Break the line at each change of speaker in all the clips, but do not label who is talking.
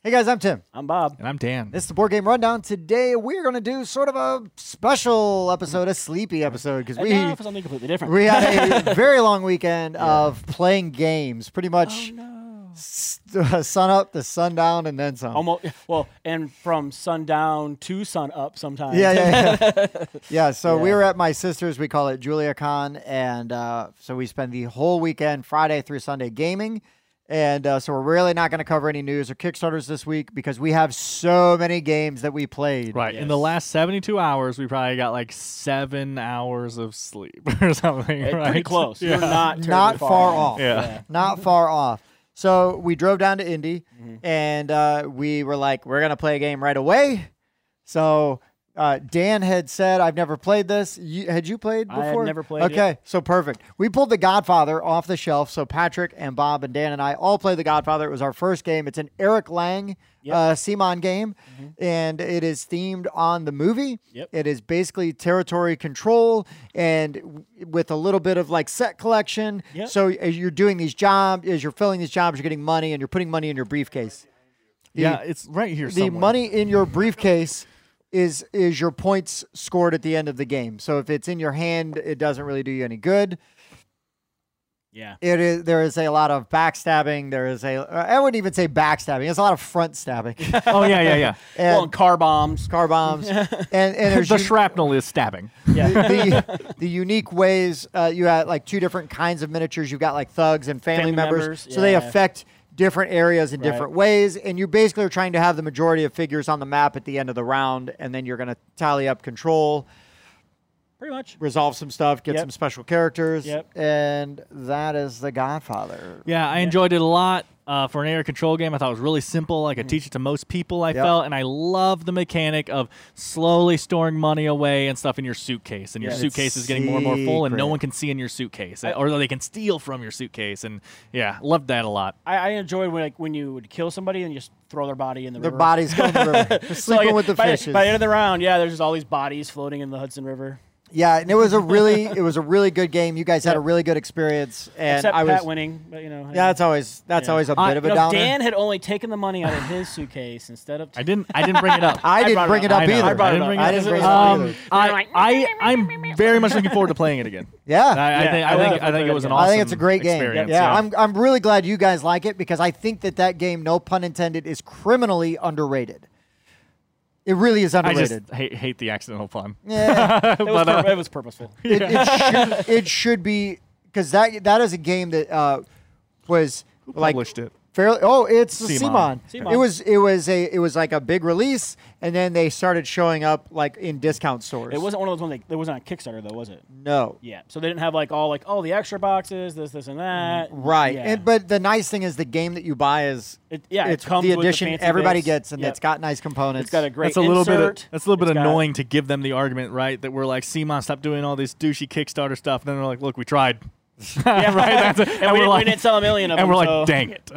Hey guys, I'm Tim.
I'm Bob.
And I'm Dan.
This is the Board Game Rundown. Today we're going to do sort of a special episode, a sleepy episode, because
And now for something completely different.
we had a very long weekend of playing games, pretty much sun up to sundown and then some.
Almost, well, and from sundown to sun up sometimes.
Yeah. So we
Yeah.
were at my sister's. We call it Julia Con, and so we spend the whole weekend, Friday through Sunday, gaming. And so we're really not going to cover any news or Kickstarters this week because we have so many games that we played.
Right.
Yes.
In the last 72 hours, we probably got like 7 hours of sleep or something, right?
Pretty close.
Yeah.
You're not terribly
Not far off.
Yeah.
Not far off. So we drove down to Indy, and we were like, we're going to play a game right away. So Dan had said, I've never played this. Had you played before?
I had never played
Okay,
it.
so perfect. We pulled The Godfather off the shelf. So Patrick and Bob and Dan and I all played The Godfather. It was our first game. It's an Eric Lang Simon game, and it is themed on the movie.
Yep.
It is basically territory control and with a little bit of like set collection.
Yep.
So as you're doing these jobs, as you're filling these jobs, you're getting money and you're putting money in your briefcase.
Yeah, it's right here
The
somewhere.
money in your briefcase is your points scored at the end of the game. So if it's in your hand, it doesn't really do you any good.
Yeah.
There is a lot of backstabbing. I wouldn't even say backstabbing. There's a lot of front stabbing.
Oh, yeah.
And
Well, and car bombs.
car bombs. and there's
The shrapnel is stabbing.
Yeah.
the unique ways you have like two different kinds of miniatures. You've got like thugs and family members. So they
yeah.
affect different areas in
Right.
different ways. And you basically are trying to have the majority of figures on the map at the end of the round. And then you're going to tally up control,
Pretty much.
resolve some stuff, get
Yep.
some special characters.
Yep.
And that is The Godfather.
Yeah, I enjoyed it a lot. For an area control game, I thought it was really simple. I could teach it to most people, I felt. And I love the mechanic of slowly storing money away and stuff in your suitcase. And your
Yeah.
suitcase is getting more and more full, and no
Secret.
one can see in your suitcase. Or they can steal from your suitcase. And, yeah, loved that a lot.
I enjoyed when you would kill somebody and just throw their body in the
Their
river.
bodies go in the river. They're
So,
sleeping
like,
with the
by,
fishes.
By the end of the round, there's just all these bodies floating in the Hudson River.
Yeah, and it was a really good game. You guys had a really good experience, and
Except
I was
Pat winning, but
Yeah, that's always a bit of a
You know,
downer.
Dan had only taken the money out of his suitcase instead of.
I didn't bring it up.
I didn't
brought
bring
it
it
up.
up
I know.
either.
I brought it up.
I didn't bring it
Um,
up either.
I'm very much looking forward to playing it again.
Yeah,
I think it was an awesome
I think it's a great game.
experience.
Yeah, I'm really glad you guys like it because I think that game, no pun intended, is criminally underrated. It really is
I
underrated.
just hate the accidental fun.
Yeah,
It was purposeful.
it should be because that is a game that was like
Published it.
fairly. Oh, it's
CMON.
CMON. It was like a big release, and then they started showing up like in discount stores.
It wasn't one of those ones. It wasn't on Kickstarter though, was it?
No.
Yeah. So they didn't have the extra boxes, this, and that.
Right.
Yeah.
But the nice thing is the game that you buy is
It
it's
comes
the
with the
edition
fancy
everybody
base.
gest, and
Yep.
it's got nice components.
It's got a great
That's a little
insert.
bit
It's got-
annoying to give them the argument, right? That we're like, CMON, stop doing all this douchey Kickstarter stuff. And then they're like, look, we tried.
Yeah,
right. That's it.
And we
we're
didn't sell a million of
and
them.
we're
so.
like, dang it.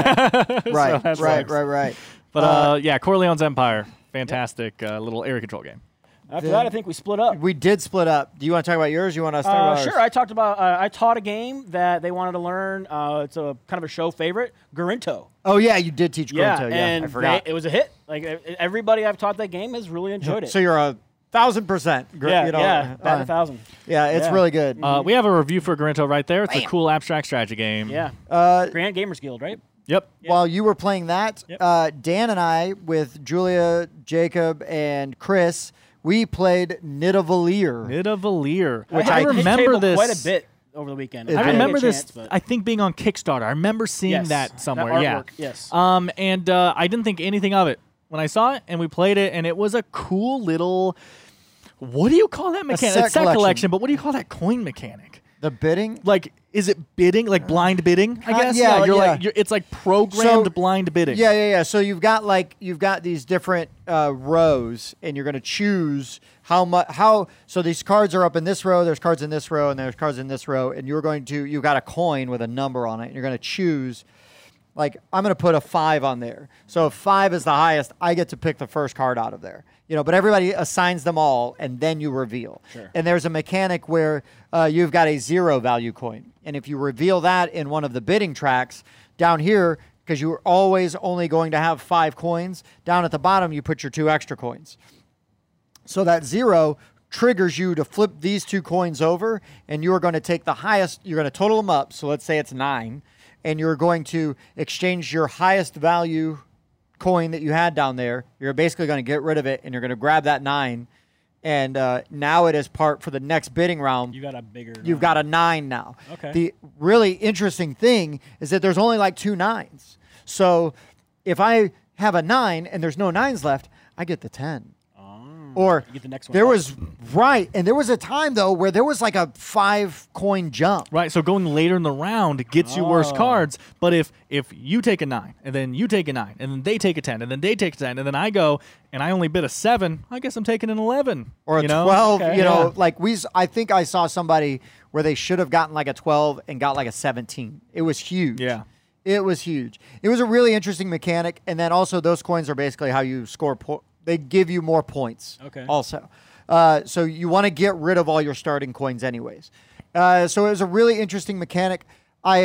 right,
that
right,
sucks.
right.
But yeah, Corleone's Empire, fantastic little area control game.
After that, I think we split up.
We did split up. Do you want to talk about yours? Or you want us to talk about
Sure.
ours?
I talked about. I taught a game that they wanted to learn. It's a kind of a show favorite, Garinto.
Oh yeah, you did teach
Yeah,
Grinto. Yeah,
and
I forgot.
it was a hit. Like everybody I've taught that game has really enjoyed it.
So you're 1,000%.
yeah,
you know,
yeah, bat 1,000.
Yeah, it's
Yeah.
really good.
We have a review for Garinto right there. It's a
Bam.
cool abstract strategy game.
Yeah,
Uh,
Grand Gamers Guild, right?
Yep.
While you were playing that,
Yep.
Dan and I, with Julia, Jacob, and Chris, we played Nidavellir.
Nidavellir.
Which
I
I hit
remember
table
this
quite a bit over the weekend.
I
I
didn't
remember
get a
this.
chance, but-
I think being on Kickstarter. I remember seeing
Yes,
that somewhere.
that
yeah.
artwork, yes.
And I didn't think anything of it when I saw it, and we played it, and it was a cool little. What do you call that mechanic?
set
It's set
collection.
collection, but what do you call that coin mechanic?
The bidding?
Like, is it bidding? Like blind bidding? I guess.
yeah,
You're
yeah.
like, it's like programmed blind bidding.
Yeah. So you've got these different rows, and you're going to choose how much. So these cards are up in this row. There's cards in this row, and there's cards in this row, and you've got a coin with a number on it, and you're going to choose. Like, I'm going to put a 5 on there. So if 5 is the highest, I get to pick the first card out of there. But everybody assigns them all, and then you reveal.
Sure.
And there's a mechanic where you've got a 0 value coin. And if you reveal that in one of the bidding tracks, down here, because you're always only going to have 5 coins. Down at the bottom, you put your 2 extra coins. So that 0 triggers you to flip these 2 coins over, and you're going to take the highest. You're going to total them up. So let's say it's 9, and you're going to exchange your highest value coin that you had down there. You're basically going to get rid of it, and you're going to grab that 9. And now it is part for the next bidding round.
You got a bigger.
You've got a 9 now.
Okay.
The really interesting thing is that there's only like 2 9s. So if I have a 9 and there's no 9s left, I get the 10. Or
You get the next one
there
up.
was right, and there was a time though where there was like a 5 coin jump.
Right, so going later in the round gets you worse cards. But if you take a 9, and then you take a 9, and then they take a 10, and then they take a 10, and then I go and I only bid a 7, I guess I'm taking an 11
Or a
you know?
12,
Okay.
you know,
Yeah.
like I think I saw somebody where they should have gotten like a 12 and got like a 17. It was huge.
Yeah.
It was huge. It was a really interesting mechanic, and then also those coins are basically how you score. They give you more points.
Okay.
Also, so you want to get rid of all your starting coins, anyways. So it was a really interesting mechanic. I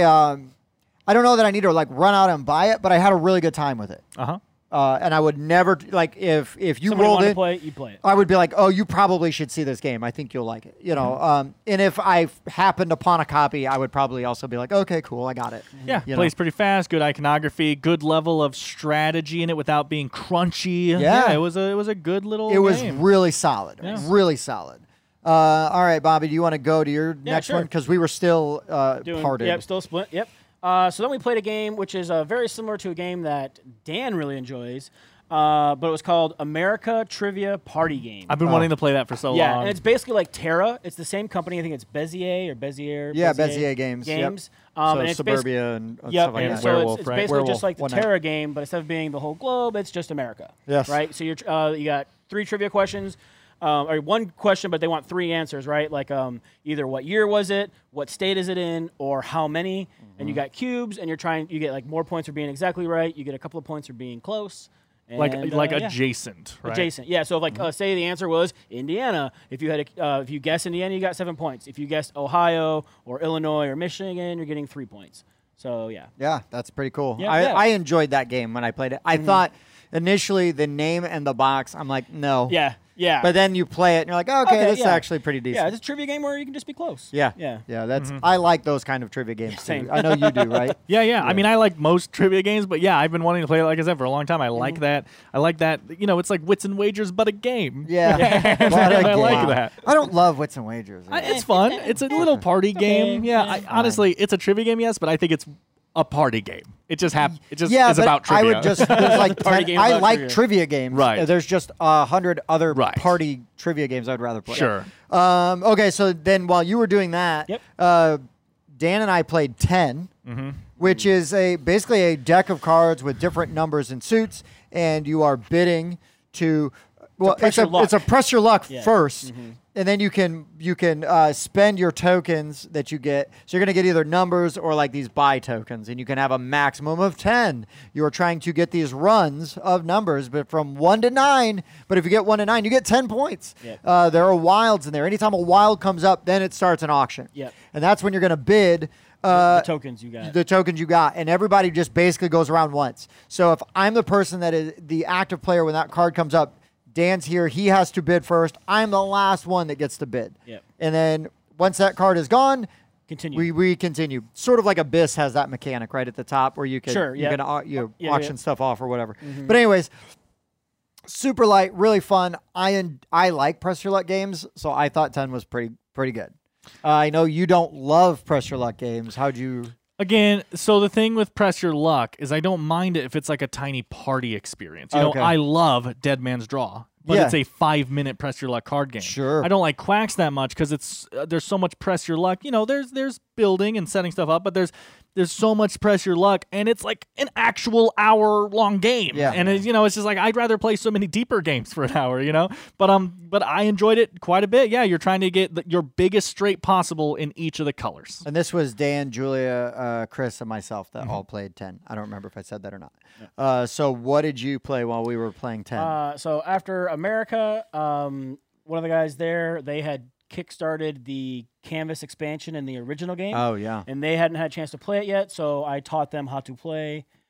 don't know that I need to like run out and buy it, but I had a really good time with it.
Uh-huh.
And I would never like if you
Somebody
rolled
wanted
it.
to play it, you play it.
I would be like, oh, you probably should see this game. I think you'll like it. You know, and if I happened upon a copy, I would probably also be like, okay, cool, I got it.
Yeah,
You
plays
know?
pretty fast, good iconography, good level of strategy in it without being crunchy.
Yeah.
it was a good little
It was
game.
really solid.
Yeah.
Really solid. All right, Bobby, do you want to go to your next
sure.
one? Because we were still parted.
Yep, still split. Yep. So then we played a game which is very similar to a game that Dan really enjoys, but it was called America Trivia Party Game.
I've been wanting to play that for so
Yeah,
long.
and it's basically like Terra. It's the same company. I think it's Bezier or Bezier.
Yeah, Bezier Games. Yep.
Games.
So
And it's
Suburbia and
Yep,
stuff like
and
that.
so
Werewolf,
it's
right?
basically
Werewolf,
just like the
One Night.
Terra game, but instead of being the whole globe, it's just America.
Yes.
Right. So you got 3 trivia questions, or 1 question, but they want 3 answers, right? Like either what year was it, what state is it in, or how many. And you got cubes, and you get like more points for being exactly right. You get a couple of points for being close.
like
And, yeah.
adjacent, right?
Adjacent, yeah. So, if like, say the answer was Indiana. If you had, if you guessed Indiana, you got 7 points. If you guessed Ohio or Illinois or Michigan, you're getting 3 points. So, yeah.
Yeah, that's pretty cool.
Yeah,
I,
yeah.
I enjoyed that game when I played it. I thought initially the name and the box, I'm like, no.
Yeah, yeah.
But then you play it and you're like, okay, this is
yeah.
actually pretty decent.
Yeah, it's a trivia game where you can just be close.
Yeah.
Yeah.
Yeah, that's I like those kind of trivia games too.
Same.
I know you do, right?
Yeah. I mean, I like most trivia games, but yeah, I've been wanting to play it, like I said, for a long time. I like that. I like that. You know, it's like Wits and Wagers, but a game.
Yeah. What a
I like
game.
that.
I don't love Wits and Wagers.
It's fun. It's a little party game. Yeah,
Yeah.
honestly, it's a trivia game, yes, but I think it's a party game. It just It just
yeah,
is
but
about trivia.
I would just there's like
Party
10
game
I
about
like
trivia.
trivia games.
Right.
There's just 100 other
Right.
party trivia games I'd rather play.
Sure.
Okay, so then while you were doing that,
Yep.
Dan and I played 10, which is basically a deck of cards with different numbers and suits, and you are bidding to. Well,
press your luck.
it's a press your luck
Yeah.
first, and then you can spend your tokens that you get. So you're going to get either numbers or like these buy tokens, and you can have a maximum of 10. You are trying to get these runs of numbers, but from 1 to 9. But if you get 1 to 9, you get 10 points.
Yep.
There are wilds in there. Anytime a wild comes up, then it starts an auction.
Yep.
And that's when you're going to bid.
The tokens you got.
The tokens you got, and everybody just basically goes around once. So if I'm the person that is the active player when that card comes up, Dan's here, he has to bid first. I'm the last one that gets to bid.
Yep.
And then once that card is gone,
Continue.
we continue. Sort of like Abyss has that mechanic right at the top where you can
Sure,
you
yep.
can
Yeah,
auction
yeah.
stuff off or whatever. But anyways, super light, really fun. I like press your luck games, so I thought 10 was pretty good. I know you don't love press your luck games. How'd you?
Again, so the thing with Press Your Luck is I don't mind it if it's like a tiny party experience. You
Okay.
know, I love Dead Man's Draw, but
Yeah.
it's a 5-minute Press Your Luck card game.
Sure.
I don't like Quacks that much because it's there's so much Press Your Luck. You know, there's building and setting stuff up, but there's so much Press Your Luck, and it's like an actual hour-long game.
Yeah.
And it's just like I'd rather play so many deeper games for an hour, you know. But I enjoyed it quite a bit. Yeah, you're trying to get your biggest straight possible in each of the colors.
And this was Dan, Julia, Chris, and myself that all played 10. I don't remember if I said that or not. So what did you play while we were playing 10?
So after America, one of the guys there, they had kickstarted the Canvas expansion in the original game.
Oh, yeah.
And they hadn't had a chance to play it yet, so I taught them how to play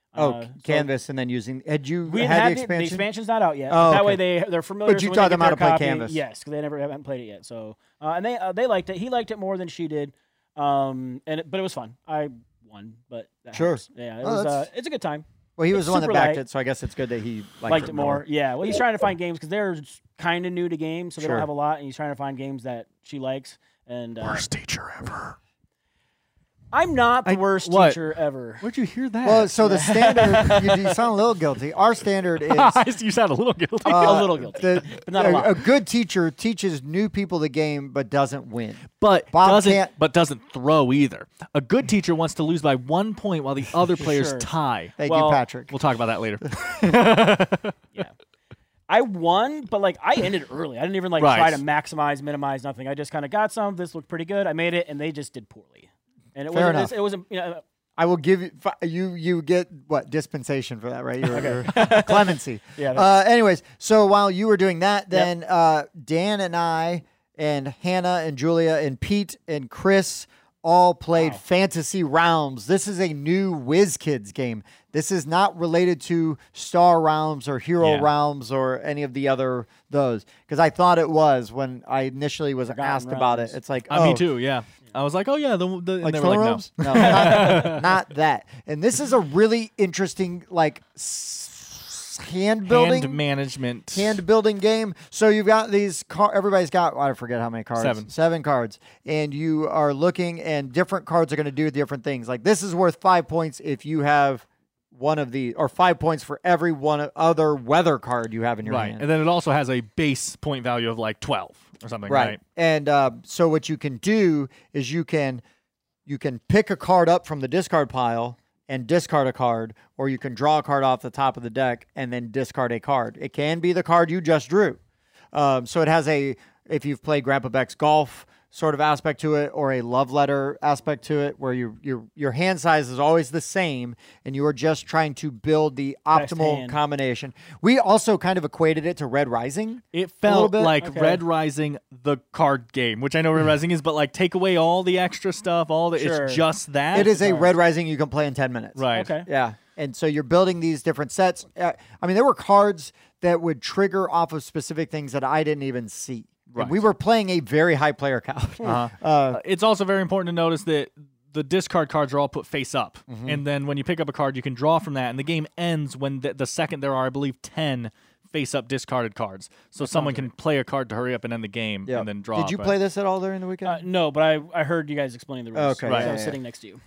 Oh,
So
Canvas, and then using. Had you
we
had the
the
expansion?
expansion's not out yet.
Oh,
That way
okay.
they're familiar.
But you
so when
taught
they
them
get
how to
their
play
copy,
Canvas.
Yes, because they haven't played it yet. So and they liked it. He liked it more than she did. But it was fun. I won, but that
Sure.
helps. Yeah, it
Oh,
was.
that's-
It's a good time.
Well, he was
It's
the one that
super
backed
light.
it, so I guess it's good that he
Liked it more. Yeah. Well, he's trying to find games because they're kind of new to games, so they
Sure.
don't have a lot, and he's trying to find games that she likes. And
Worst teacher ever.
I'm not the worst
what?
teacher ever.
Where'd you hear that?
Well, so the standard, you sound a little guilty. Our standard is
you sound a little guilty.
A little guilty, but not a lot.
A good teacher teaches new people the game but doesn't win.
but
Bob can't-
doesn't throw either. A good teacher wants to lose by 1 point while the other players
Sure.
tie.
Thank you,
Well,
Patrick.
We'll talk about that later.
Yeah. I won, but I ended early. I didn't even
Right.
try to maximize, minimize, nothing. I just kind of got some. This looked pretty good. I made it, and they just did poorly. And it
Fair
wasn't.
enough.
It wasn't.
I will give you you get what dispensation for that, right? Your clemency.
Yeah.
Anyways, so while you were doing that, then Dan and I and Hannah and Julia and Pete and Chris all played Fantasy Realms. This is a new WizKids game. This is not related to Star Realms or Hero
Yeah.
Realms or any of the other those, because I thought it was when I initially was asked about it.
Realms.
It's like,
Me too, yeah. I was like, oh, yeah. And
like
they were
Throne
like, no.
Realms? No, not that. And this is a really interesting, hand building game. So you've got these everybody's got, I forget how many cards. 7 cards. And you are looking, and different cards are going to do different things. Like this is worth 5 points if you have one of the, or 5 points for every other weather card you have in your
Right.
hand.
And then it also has a base point value of like 12 or something, right?
And so what you can do is you can pick a card up from the discard pile and discard a card, or you can draw a card off the top of the deck and then discard a card. It can be the card you just drew. So it has if you've played Grandpa Beck's Golf sort of aspect to it, or a love letter aspect to it, where your hand size is always the same and you are just trying to build the optimal combination. We also kind of equated it to Red Rising.
It felt
bit.
like
Okay.
Red Rising, the card game, which I know Red Rising is, but take away all the extra stuff,
Sure.
it's just that.
It is a Red Rising you can play in 10 minutes.
Right.
Okay.
Yeah. And so you're building these different sets. I mean, there were cards that would trigger off of specific things that I didn't even see.
Right.
And we were playing a very high player count.
It's also very important to notice that the discard cards are all put face up.
Mm-hmm.
And then when you pick up a card, you can draw from that. And the game ends when the second there are, I believe, 10 face up discarded cards. So someone can play a card to hurry up and end the game and then draw.
Did you play this at all during the weekend?
No, but I heard you guys explaining the rules.
Okay,
so
yeah,
I was
yeah.
sitting next to you.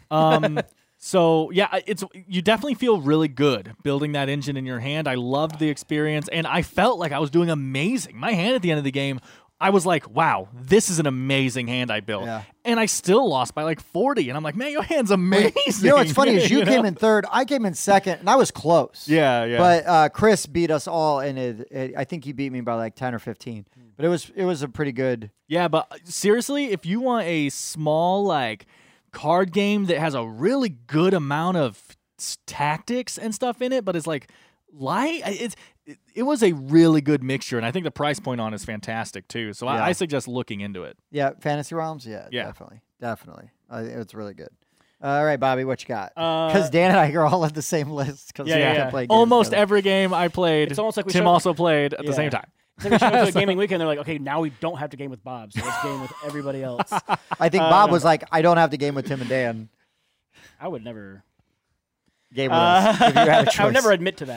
So yeah, you definitely feel really good building that engine in your hand. I loved the experience, and I felt like I was doing amazing. My hand at the end of the game, I was like, wow, this is an amazing hand I built.
Yeah.
And I still lost by 40. And I'm like, man, your hand's amazing.
You know what's funny is you
know?
came in third, I came in second, and I was close.
Yeah.
But Chris beat us all, and I think he beat me by 10 or 15. But it was a pretty good.
Yeah, but seriously, if you want a small card game that has a really good amount of tactics and stuff in it, but it's light, it was a really good mixture, and I think the price point on it is fantastic too. So
Yeah.
I suggest looking into it.
Yeah, Fantasy Realms? Yeah. Definitely. It's really good. All right, Bobby, what you got? Because Dan and I are all at the same list. Because
Yeah,
we
yeah,
can't
yeah.
play games
Almost
together.
every game I played,
It's almost like we
Tim
showed-
also played at the
Yeah.
same time.
It's like we showed up to a gaming weekend. They're like, okay, now we don't have to game with Bob, so let's game with everybody else.
I think Bob was like, I don't have to game with Tim and Dan.
I would never.
Game with us if you had a choice.
I would never admit to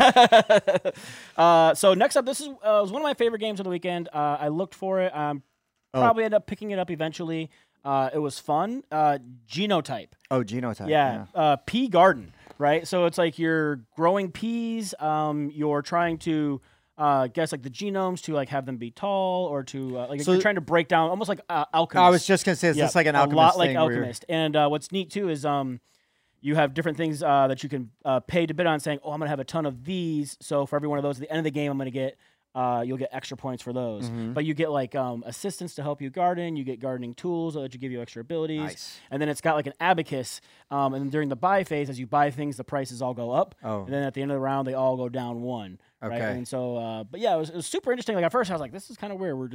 that. So next up, this was one of my favorite games of the weekend. I looked for it. Probably ended up picking it up eventually. It was fun. Genotype.
Oh, Genotype.
Yeah. Pea garden, right? So it's like you're growing peas. You're trying to guess the genomes to have them be tall, or to
So-
you're trying to break down almost like alchemist.
I was just going to say, is this like an alchemist
a lot like
thing where you're-
alchemist. And what's neat too is you have different things that you can pay to bid on, saying, oh, I'm going to have a ton of these. So for every one of those, at the end of the game, I'm going to get, you'll get extra points for those.
Mm-hmm.
But you get assistants to help you garden. You get gardening tools that give you extra abilities.
Nice.
And then it's got an abacus. And then during the buy phase, as you buy things, the prices all go up.
Oh.
And then at the end of the round, they all go down one. Right?
Okay.
And so, but yeah, it was super interesting. At first, I was like, this is kind of weird. We're just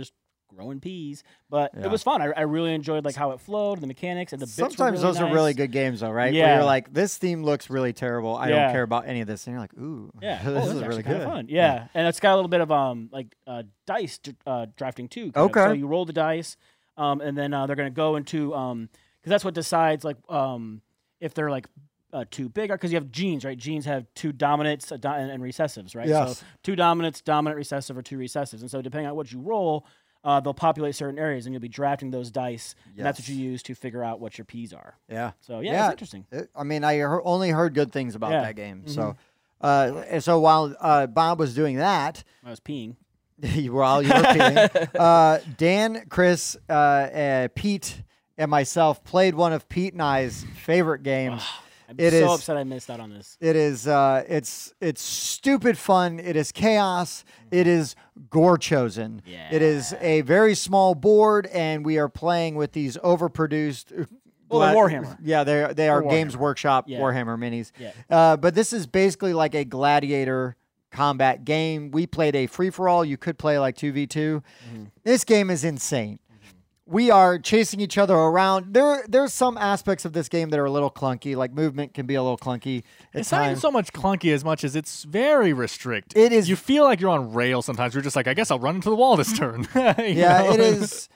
growing peas. But
Yeah.
it was fun. I really enjoyed like how it flowed, the mechanics, and the bits were
Sometimes
really
those are
nice.
really good games, though, right? Where
Yeah.
you're like, this theme looks really terrible. I
Yeah.
don't care about any of this. And you're like, ooh,
Yeah,
this
this
is really
kind
good.
of fun. Yeah. And it's got a little bit of dice drafting too. kind of.
Okay.
So you roll the dice, and then they're going to go into because that's what decides like if they're like too big, because you have genes, right? Genes have two dominants and recessives, right?
Yes.
So two dominants, dominant recessive, or two recessives, and so depending on what you roll, they'll populate certain areas, and you'll be drafting those dice, and that's what you use to figure out what your P's are.
Yeah.
So yeah, it's interesting.
I mean, I only heard good things about
Yeah.
that game. So, and so while Bob was doing that,
I was peeing.
while you were peeing, Dan, Chris, Pete, and myself played one of Pete and I's favorite games.
I'm
It
so
is-
upset I missed out on this.
It is it's stupid fun. It is chaos. It is Gore Chosen.
Yeah.
It is a very small board, and we are playing with these overproduced.
Well, they're Warhammer.
Yeah, they are
Warhammer.
Games Workshop
Yeah.
Warhammer minis.
Yeah.
But this is basically like a gladiator combat game. We played a free for all. You could play like 2v2. This game is insane. We are chasing each other around. There's some aspects of this game that are a little clunky, like movement can be a little clunky at
It's not even
times.
so much clunky as much as it's very restricted.
It is-
You feel like you're on rails sometimes. You're just like, I guess I'll run into the wall this turn.
Yeah, it is.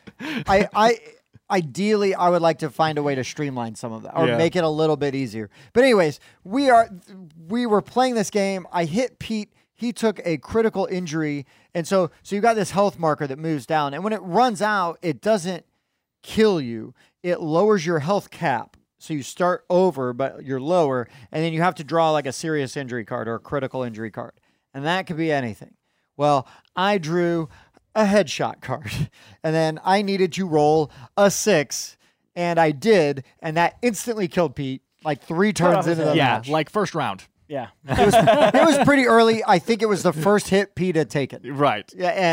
Ideally, I would like to find a way to streamline some of that or
Yeah.
make it a little bit easier. But anyways, we were playing this game. I hit Pete. He took a critical injury, and so you got this health marker that moves down, and when it runs out, it doesn't kill you. It lowers your health cap. So you start over, but you're lower, and then you have to draw like a serious injury card or a critical injury card. And that could be anything. Well, I drew a headshot card, and then I needed to roll a 6, and I did, and that instantly killed Pete like 3 turns
off his
into the
head.
yeah,
match.
like first round.
Yeah.
It was pretty early. I think it was the first hit Pete had taken.
Right.
Yeah,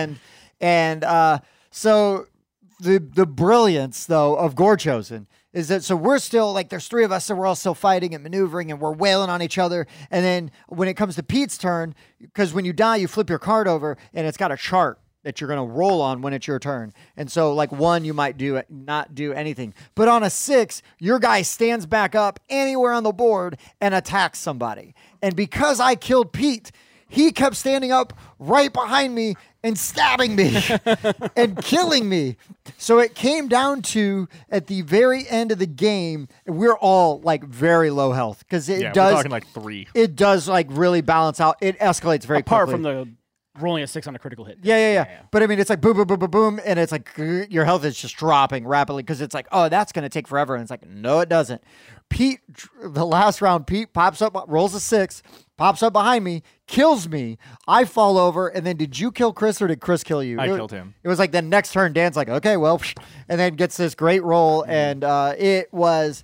and so the brilliance though of Gore Chosen is that so we're still like there's 3 of us, so we're all still fighting and maneuvering and we're wailing on each other. And then when it comes to Pete's turn, because when you die, you flip your card over and it's got a chart that you're going to roll on when it's your turn. And so like 1, you might not do anything. But on a 6, your guy stands back up anywhere on the board and attacks somebody. And because I killed Pete, he kept standing up right behind me and stabbing me and killing me. So it came down to at the very end of the game, we're all like very low health because it
Yeah,
does.
we're talking like 3.
It does like really balance out. It escalates very
Apart
quickly.
from the rolling a 6 on a critical hit.
Yeah. But I mean, it's like boom, boom, boom, boom, boom, and it's like your health is just dropping rapidly because it's like, oh, that's going to take forever. And it's like, no, it doesn't. Pete, the last round, Pete pops up, rolls a 6, pops up behind me, kills me. I fall over, and then did you kill Chris or did Chris kill you?
I killed him.
It was like the next turn, Dan's like, okay, well, and then gets this great roll, and it was.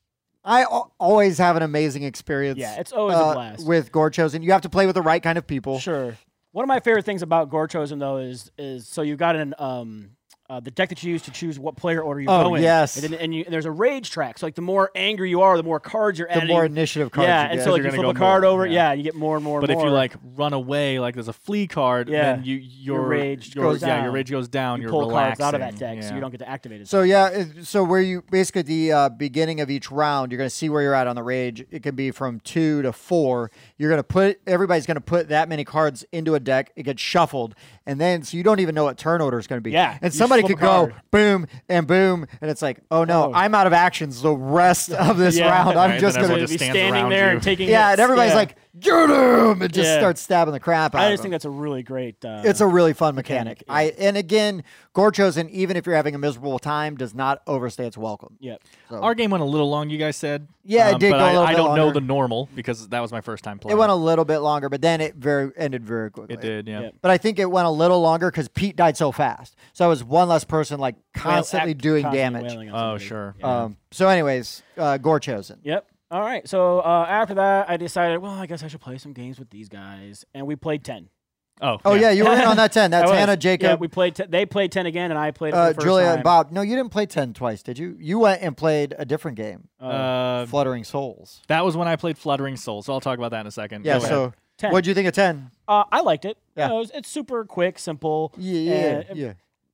I always have an amazing experience.
Yeah, it's always a blast.
with Gore Chosen. You have to play with the right kind of people.
Sure. One of my favorite things about Gore Chosen though is so you got an the deck that you use to choose what player order you go in.
yes.
And there's a rage track. So like the more angry you are, the more cards you're adding.
more initiative cards
Yeah,
you
and
get.
so like
You're
you
gonna
flip a
go
card
more,
over,
yeah.
and you get more and more.
But
and
if you
more.
like run away, like there's a flee card,
Yeah.
then your
rage
your,
goes
yeah,
down.
your rage goes down.
you
You're
pull cards
relaxing.
out of that deck, so
yeah.
you don't get to activate it.
So so where you basically at the beginning of each round, you're going to see where you're at on the rage. It can be from 2 to 4. You're going to everybody's going to put that many cards into a deck. It gets shuffled, and then so you don't even know what turn order is going to be.
Yeah,
and
you
somebody
flip
could
a
go
card.
boom and boom, and it's like, oh no,
Oh.
I'm out of actions the rest of this
Yeah.
round. I'm
Right,
just
then
going
everyone
to
just
be
stands
standing
around
there
you.
and taking
yeah,
hits.
and everybody's like, get him, and just
Yeah.
starts stabbing the crap out
I
of
just
him.
think that's a really great.
It's a really fun mechanic.
mechanic,
And again, Gore Chosen, even if you're having a miserable time, does not overstay its welcome.
Yep.
So.
Our game went a little long, you guys said.
Yeah, it did
but
go a little
I
bit
don't know
longer.
the normal because that was my first time playing.
It went a little bit longer, but then it ended very quickly.
It did, yeah.
Yep.
But I think it went a little longer because Pete died so fast. So I was one less person like constantly doing damage.
wailing on
Oh,
somebody.
sure.
Yeah.
So anyways, Gore Chosen.
Yep. All right. So after that, I decided, well, I guess I should play some games with these guys, and we played 10.
Oh yeah, you were in on that 10. That's
I was.
Hannah,
Yeah,
Jacob,
we played. They played 10 again, and I played it for the first
Julia,
time.
and Bob. No, you didn't play 10 twice, did you? You went and played a different game, Fluttering Souls.
That was when I played Fluttering Souls, so I'll talk about that in a second.
Yeah.
Go ahead.
So
10.
what'd you think of 10?
I liked it.
Yeah.
You know, it's super quick, simple.
Yeah.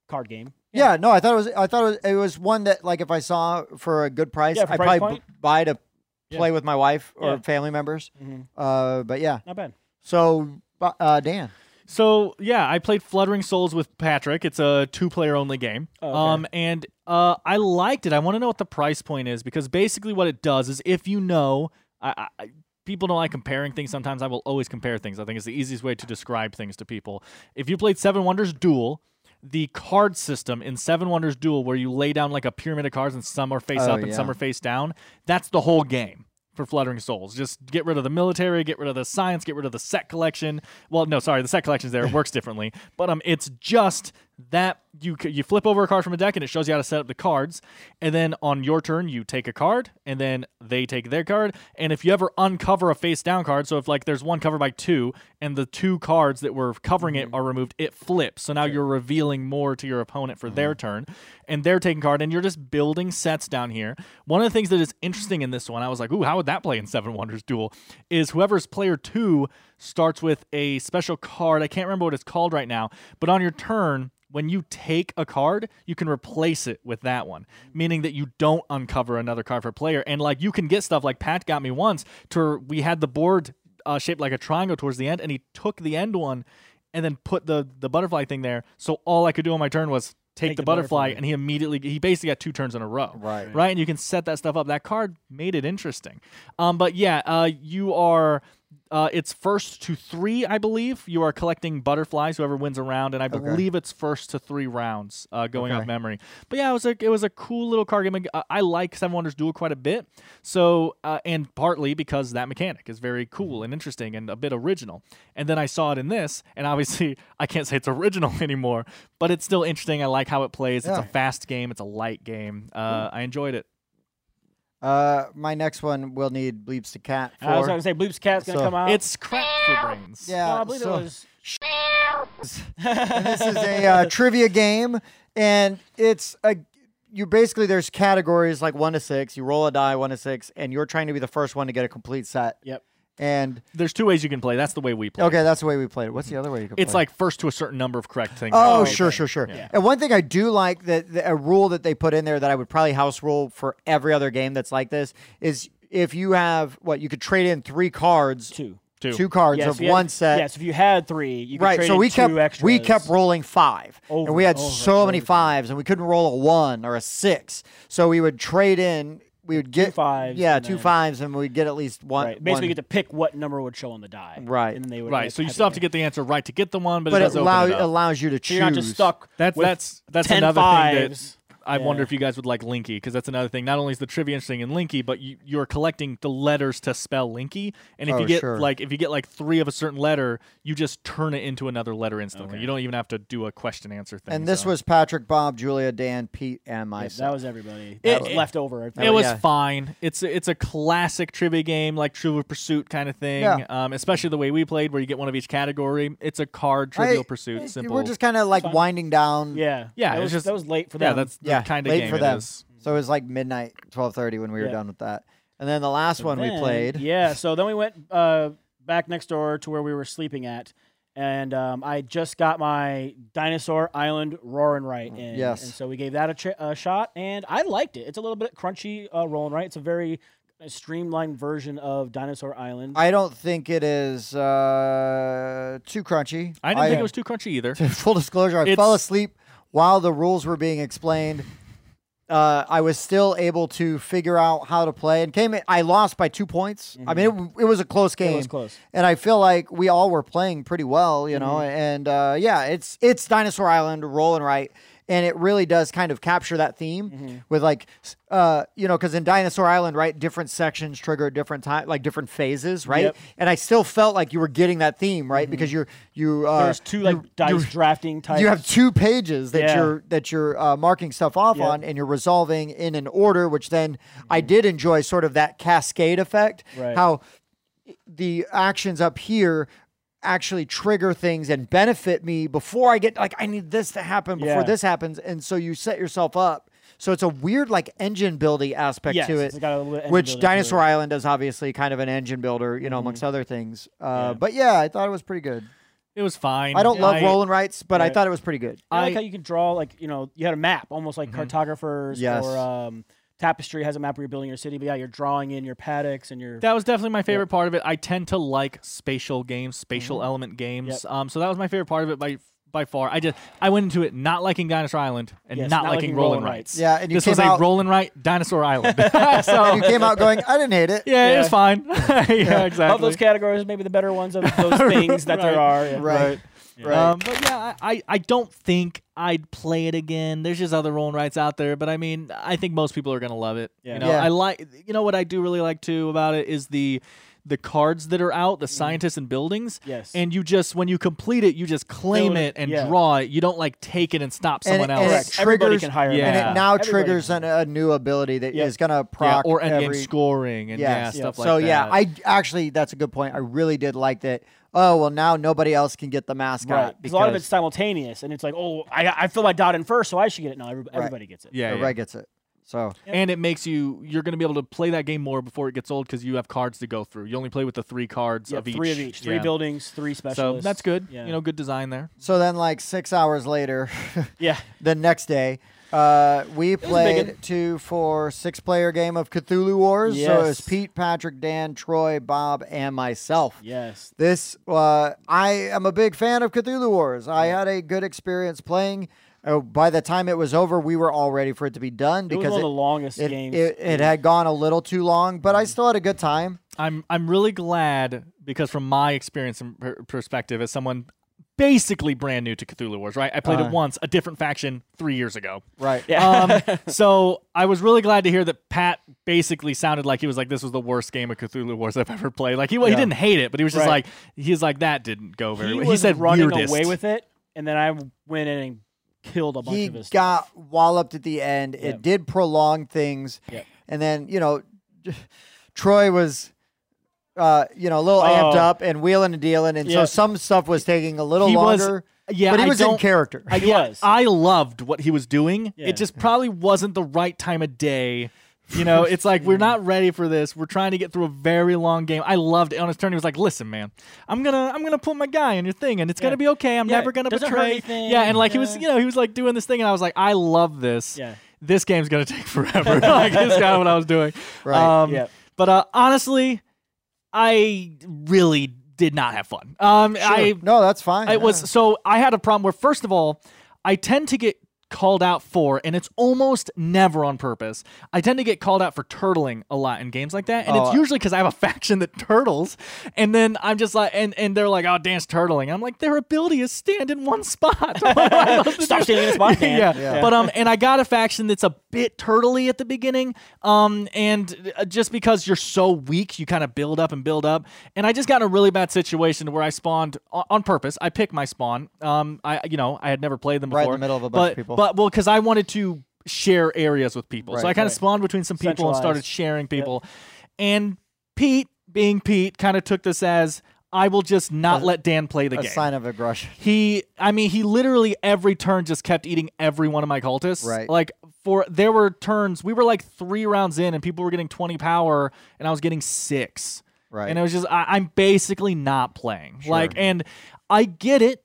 card game.
Yeah, no, I thought it was one that, like, if I saw for a good price,
Yeah, for
I'd
price
probably
point.
buy to
Yeah.
play with my wife or
Yeah.
family members.
Mhm.
But yeah,
Not bad.
so Dan.
So yeah, I played Fluttering Souls with Patrick. It's a 2-player only game.
Oh, okay.
And I liked it. I want to know what the price point is because basically what it does is if you know, people don't like comparing things. Sometimes I will always compare things. I think it's the easiest way to describe things to people. If you played Seven Wonders Duel, the card system in Seven Wonders Duel, where you lay down like a pyramid of cards and some are face up and some are face down, that's the whole game for Fluttering Souls. Just get rid of the military, get rid of the science, get rid of the set collection. Well, no, sorry, the set collection's there. It works differently. But it's just that you flip over a card from a deck and it shows you how to set up the cards. And then on your turn, you take a card and then they take their card. And if you ever uncover a face down card, so if like there's one covered by 2 and the 2 cards that were covering it are removed, it flips. So now you're revealing more to your opponent for their turn and they're taking card and you're just building sets down here. One of the things that is interesting in this one, I was like, ooh, how would that play in Seven Wonders Duel? Is whoever's player 2 starts with a special card. I can't remember what it's called right now, but on your turn, when you take a card, you can replace it with that one, meaning that you don't uncover another card for a player. And like you can get stuff like Pat got me once to we had the board shaped like a triangle towards the end, and he took the end one and then put the butterfly thing there. So all I could do on my turn was take the butterfly, and he basically got 2 turns in a row. Right. And you can set that stuff up. That card made it interesting. But yeah, you are. It's first to 3, I believe. You are collecting butterflies, whoever wins a round, and I believe it's first to 3 rounds, going off memory. But yeah, it was a cool little card game. I like Seven Wonders Duel quite a bit. So, and partly because that mechanic is very cool and interesting and a bit original. And then I saw it in this, and obviously I can't say it's original anymore, but it's still interesting. I like how it plays. It's a fast game. It's a light game. I enjoyed it.
My next one will need Bleeps to Cat for.
I was going to say Bleeps Cat's going to come out.
It's crap for brains.
Yeah,
No, I believe it was.
And this is a trivia game, and you basically there's categories like 1 to 6. You roll a die 1 to 6, and you're trying to be the first one to get a complete set.
Yep.
And
There's 2 ways you can play. That's the way we play.
okay, that's the way we played it. What's the other way you can play?
It's like first to a certain number of correct things.
Oh,
Okay.
sure.
Yeah.
And one thing I do like that a rule that they put in there that I would probably house rule for every other game that's like this is if you have you could trade in 3 cards,
2.
2 cards
Yes,
of one set.
Yes, if you had 3, you could
Right,
trade
so
in
we
2 extras.
we kept rolling 5, and we had
Over,
so many
over.
5s, and we couldn't roll a 1 or a 6. So we would trade in. We would get
5s.
yeah,
and
2
then-
5s, and we'd get at least one.
Right. Basically,
one.
you get to pick what number would show on the die.
Right.
And then they would
Right, so you still have to get the answer right to get the one, but it
but it
does open it up.
allows you to choose.
So you're not just stuck.
That's
with 10
another thing that
fives.
I wonder
Yeah.
if you guys would like Linky, because that's another thing. Not only is the trivia interesting in Linky, but you're collecting the letters to spell Linky, and if
Oh,
you get
sure.
like 3 of a certain letter, you just turn it into another letter instantly.
Okay.
You don't even have to do a question answer thing.
And this
so.
was Patrick, Bob, Julia, Dan, Pete, and
Yeah,
myself.
that was everybody.
It-
That was
it-
left over.
It was
yeah.
fine. It's a classic trivia game, like Trivial Pursuit kind of thing.
Yeah.
Especially the way we played, where you get one of each category. It's a card Trivial Pursuit. Simple.
We're just kind of like winding down.
Yeah.
Yeah,
That
it's
was,
just-
that was late for them.
yeah, that's the
Yeah,
kind of
late
game
for
it
them.
is.
So it was like midnight, 12:30 when we were
Yeah.
done with that. And then the last one we
Then-
played.
Yeah, so then we went back next door to where we were sleeping at, and I just got my Dinosaur Island Roar and Right in.
Yes.
And so we gave that a shot, and I liked it. It's a little bit crunchy Roll and Right. It's a very streamlined version of Dinosaur Island.
I don't think it is too crunchy.
I didn't think it was too crunchy either.
Full disclosure, I
It's-
fell asleep while the rules were being explained. I was still able to figure out how to play and I lost by 2 points. I mean, it was a close game.
It was close.
And I feel like we all were playing pretty well, you know. And yeah, it's Dinosaur Island, Roll and Right. And it really does kind of capture that theme with like, because in Dinosaur Island, right, different sections trigger different time, like different phases, right?
Yep.
And I still felt like you were getting that theme, right? Because you
There's 2 dice drafting types.
you have 2 pages that
Yeah.
you're marking stuff off
Yep.
on, and you're resolving in an order. Which then I did enjoy sort of that cascade effect.
Right.
How the actions up here actually trigger things and benefit me before I get I need this to happen before
Yeah.
this happens, and so you set yourself up. So it's a weird engine building aspect
Yes,
to it,
it's got a little engine
which
building to
Dinosaur
it.
Island is obviously kind of an engine builder, amongst other things. But yeah, I thought it was pretty good.
It was fine.
I don't love rolling rights, but I
Right.
thought it was pretty good.
I like how you can draw, like, you had a map, almost like cartographers,
Yes.
or Tapestry has a map where you're building your city. But yeah, you're drawing in your paddocks and your.
That was definitely my favorite part of it. I tend to like spatial games, spatial element games.
Yep.
So that was my favorite part of it by far. I went into it not liking Dinosaur Island and
Yes,
not
not
liking
liking
Rollin'
Rollin'
Rights.
Rights.
Yeah, and you
This
came
was a
out,
Rollin' Right Dinosaur Island.
and
so
you came out going, I didn't hate it.
yeah, it was
Yeah.
fine. yeah, exactly.
Of those categories, maybe the better ones of those things that there are. Yeah.
Right.
Yeah.
Right.
But yeah, I don't think I'd play it again. There's just other Rollin' Rights out there, but I mean, I think most people are gonna love it.
Yeah.
You know,
Yeah.
I like. You know what I do really like too about it is the cards that are out, the scientists and buildings.
Yes.
And you just when you complete it, you just claim
Build
it
it,
and
yeah.
draw it. You don't like take it and stop someone
and
else.
it
Everybody
triggers-
can hire.
Yeah.
And
them.
it now
Everybody
triggers
can.
a new ability that is
Yep.
going to
Yeah,
proc
or endgame
every
scoring and
Yes.
stuff like
so
that.
yeah, I actually that's a good point. I really did like that. Oh well, now nobody else can get the mascot
Right. Because a lot of it's simultaneous, and it's like, oh, I fill my dot in first, so I should get it. No, everybody gets it.
yeah,
everybody gets it. So
And it makes you're going to be able to play that game more before it gets old because you have cards to go through. You only play with the 3 cards
Yeah,
of each.
3 of each. 3
Yeah.
buildings, 3
So
specialists.
that's good.
Yeah.
You know, good design there.
so then like 6 hours later,
Yeah.
the next day, we
was a big
played
one.
2 6-player game of Cthulhu Wars. So it was
Yes.
Pete, Patrick, Dan, Troy, Bob, and myself.
Yes.
This I am a big fan of Cthulhu Wars. I had a good experience playing. By the time it was over, we were all ready for it to be done
It was
because
one of the longest
it,
games.
it had gone a little too long, but I still had a good time.
I'm really glad because from my experience and perspective as someone basically brand new to Cthulhu Wars, right? I played it once, a different faction 3 years ago.
Right.
Yeah.
So I was really glad to hear that Pat basically sounded like he was like, this was the worst game of Cthulhu Wars I've ever played. Like he didn't hate it, but he was just
Right.
like, that didn't go very well.
He was
said
running
weirdest.
away with it, and then I went in and killed a bunch
He
of his.
got walloped at the end.
Yep.
It did prolong things.
Yep.
And then, Troy was, a little amped
Oh.
up and wheeling and dealing. And so
Yep.
some stuff was taking a little
He was-
longer.
Yeah,
but he
I
was in
don't-
character.
He was.
I loved what he was doing.
Yeah.
It just probably wasn't the right time of day. You know, it's like we're not ready for this. We're trying to get through a very long game. I loved it. On his turn, he was like, "Listen, man, I'm gonna put my guy in your thing, and it's gonna be okay. I'm
Yeah,
never gonna
doesn't hurt
betray."
anything.
Yeah, and like he was,
Yeah.
he was like doing this thing, and I was like, "I love this.
Yeah.
This game's gonna take forever." Like this is kind of what I was doing.
Right.
Yeah.
But honestly, I really did not have fun.
No, that's fine.
It was so I had a problem where first of all, I tend to get called out for, and it's almost never on purpose. I tend to get called out for turtling a lot in games like that, and it's usually because I have a faction that turtles, and then I'm just like, and they're like, "Oh, Dan's turtling." I'm like, their ability is stand in one spot.
Stop standing in a spot, Dan.
Yeah. But and I got a faction that's a bit turtley at the beginning, and just because you're so weak, you kind of build up, and I just got in a really bad situation where I spawned on purpose. I picked my spawn. I had never played them before.
Right in the middle of a bunch of people.
But because I wanted to share areas with people, so
Right,
I kind of
right.
spawned between some people and
Centralized.
started sharing people. And Pete, being Pete, kind of took this as I will just not let Dan play the
a
game.
sign of aggression.
He literally every turn just kept eating every one of my cultists.
Right.
Like there were turns we were like 3 rounds in and people were getting 20 power and I was getting 6.
Right.
And it was just I'm basically not playing. Like, and I get it.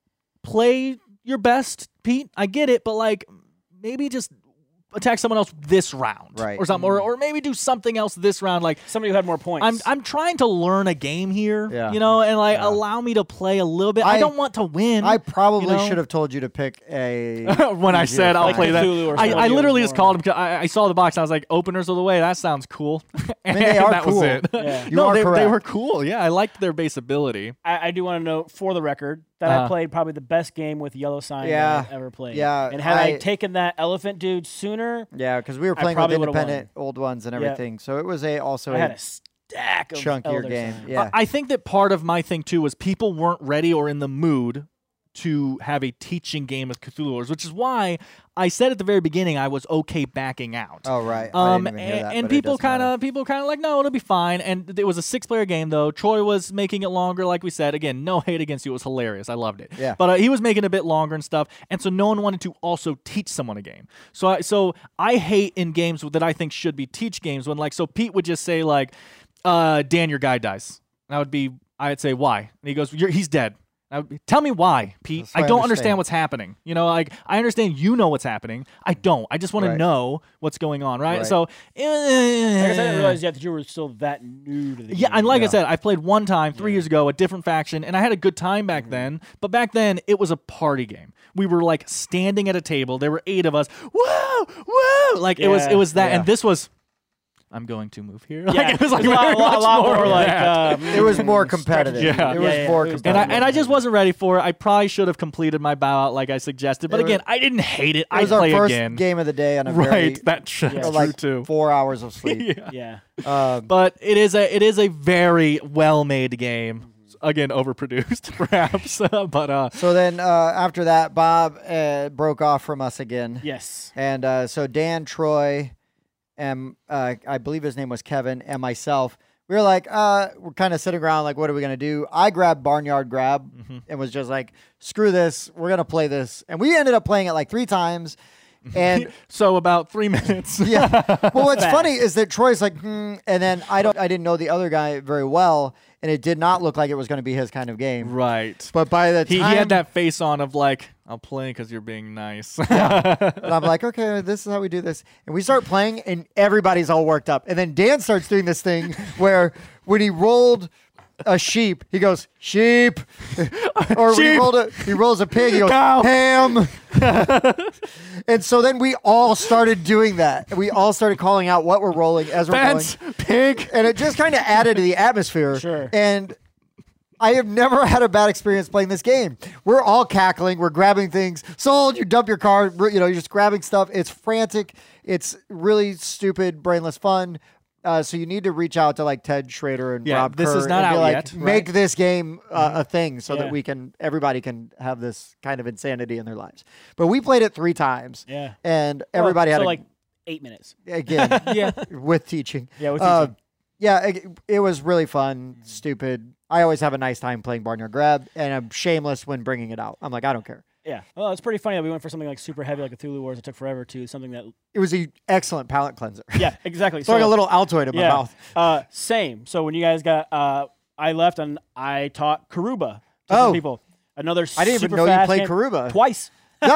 Play your best, Pete. I get it, but like maybe just attack someone else this round,
Right.
or something, or maybe do something else this round. Like
Somebody who had more points.
I'm trying to learn a game here,
Yeah.
and like allow me to play a little bit. I don't want to win.
I probably
you know?
should have told you to pick a.
when I said I'll
fine.
play that.
Cthulhu or
I
something
literally
was
just
more-
called him. 'Cause I saw the box. And I was like, "Openers of the way." That sounds cool. And
they are
that
cool.
was it.
Yeah.
You
no,
are
they
correct.
were cool. Yeah, I liked their base ability.
I do want to note for the record that I played probably the best game with Yellow Sign
Yeah.
that I've ever played.
Yeah,
And had I
I-
taken that elephant dude sooner,
Yeah, because we were
I
playing with
probably would've
independent old ones and
Yeah.
everything, so it was also
I had
a
a stack of
chunkier
Elder
game.
Sign.
Yeah,
I think that part of my thing too was people weren't ready or in the mood to have a teaching game of Cthulhu Wars, which is why I said at the very beginning I was okay backing out.
Oh right. I didn't even hear that,
and
but it
people
doesn't matter.
kind of like, no, it'll be fine. And it was a 6-player game though. Troy was making it longer, like we said. Again, no hate against you. It was hilarious. I loved it.
Yeah.
But he was making it a bit longer and stuff, and so no one wanted to also teach someone a game. So I hate in games that I think should be teach games when so Pete would just say like, Dan, your guy dies. And I'd say why? And he goes, he's dead. Now, tell me why, Pete.
So I
I don't
understand.
understand what's happening. You know, like I understand you know what's happening. I don't. I just want to
Right.
know what's going on, right?
Right.
So,
Like I said, I didn't realize yet that you were still that new to the
yeah,
game.
and like I
Yeah.
said, I played one time 3 years ago, a different faction, and I had a good time back then. But back then, it was a party game. We were like standing at a table. There were 8 of us. Whoa, whoa! Like it
Yeah,
was that,
yeah.
and this was. I'm going to move here. Like,
Yeah,
it was like
a lot,
very much
lot
more
more like
that.
It was more competitive.
Yeah.
It was
Yeah,
more
it was
competitive.
And I just wasn't ready for it. I probably should have completed my bow out like I suggested. But
It was-
again, I didn't hate it.
It was
I'd
our
play
first
again.
game of the day on a very,
Right, that's true
like
too.
4 hours of sleep.
Yeah.
Yeah.
But it is a very well made game. Again, overproduced perhaps. But
So then after that, Bob broke off from us again.
Yes.
And so Dan, Troy, and I believe his name was Kevin, and myself, we were like, we're kind of sitting around like, what are we going to do? I grabbed Barnyard Grab and was just like, screw this. We're going to play this. And we ended up playing it like 3 times. And
so about 3 minutes.
yeah. Well, what's
Fast.
funny is that Troy's like, and then I didn't know the other guy very well, and it did not look like it was going to be his kind of game.
Right.
But by the
He
time
had that face on of like, I'll play because you're being nice.
and I'm like, okay, this is how we do this. And we start playing, and everybody's all worked up. And then Dan starts doing this thing where when he rolled a sheep, he goes, sheep. Or when he rolls a pig, he goes,
Cow.
ham. And so then we all started doing that. And we all started calling out what we're rolling as we're
Fence,
going.
pig.
And it just kind of added to the atmosphere.
Sure.
And I have never had a bad experience playing this game. We're all cackling. We're grabbing things. Sold. You dump your card. You know, you're just grabbing stuff. It's frantic. It's really stupid, brainless fun. So you need to reach out to like Ted Schrader and
Yeah,
Rob
this
Kerr
is not
and be
out
like,
yet.
make this game a thing so
Yeah.
that everybody can have this kind of insanity in their lives. But we played it 3 times.
Yeah.
And everybody
so
had
like 8 minutes.
again
Yeah.
with teaching.
Yeah, with teaching.
Yeah, it was really fun, stupid. I always have a nice time playing Barnyard Grab, and I'm shameless when bringing it out. I'm like, I don't care.
Yeah. Well, it's pretty funny that we went for something like super heavy, like Cthulhu Wars. It took forever to something that.
It was an excellent palate cleanser.
Yeah, exactly.
Throwing a little Altoid in my mouth.
Same. So when you guys got, I left and I taught Karuba to
Oh.
some people. Another.
I didn't even
super
know you
fast
played
game.
Karuba.
Twice.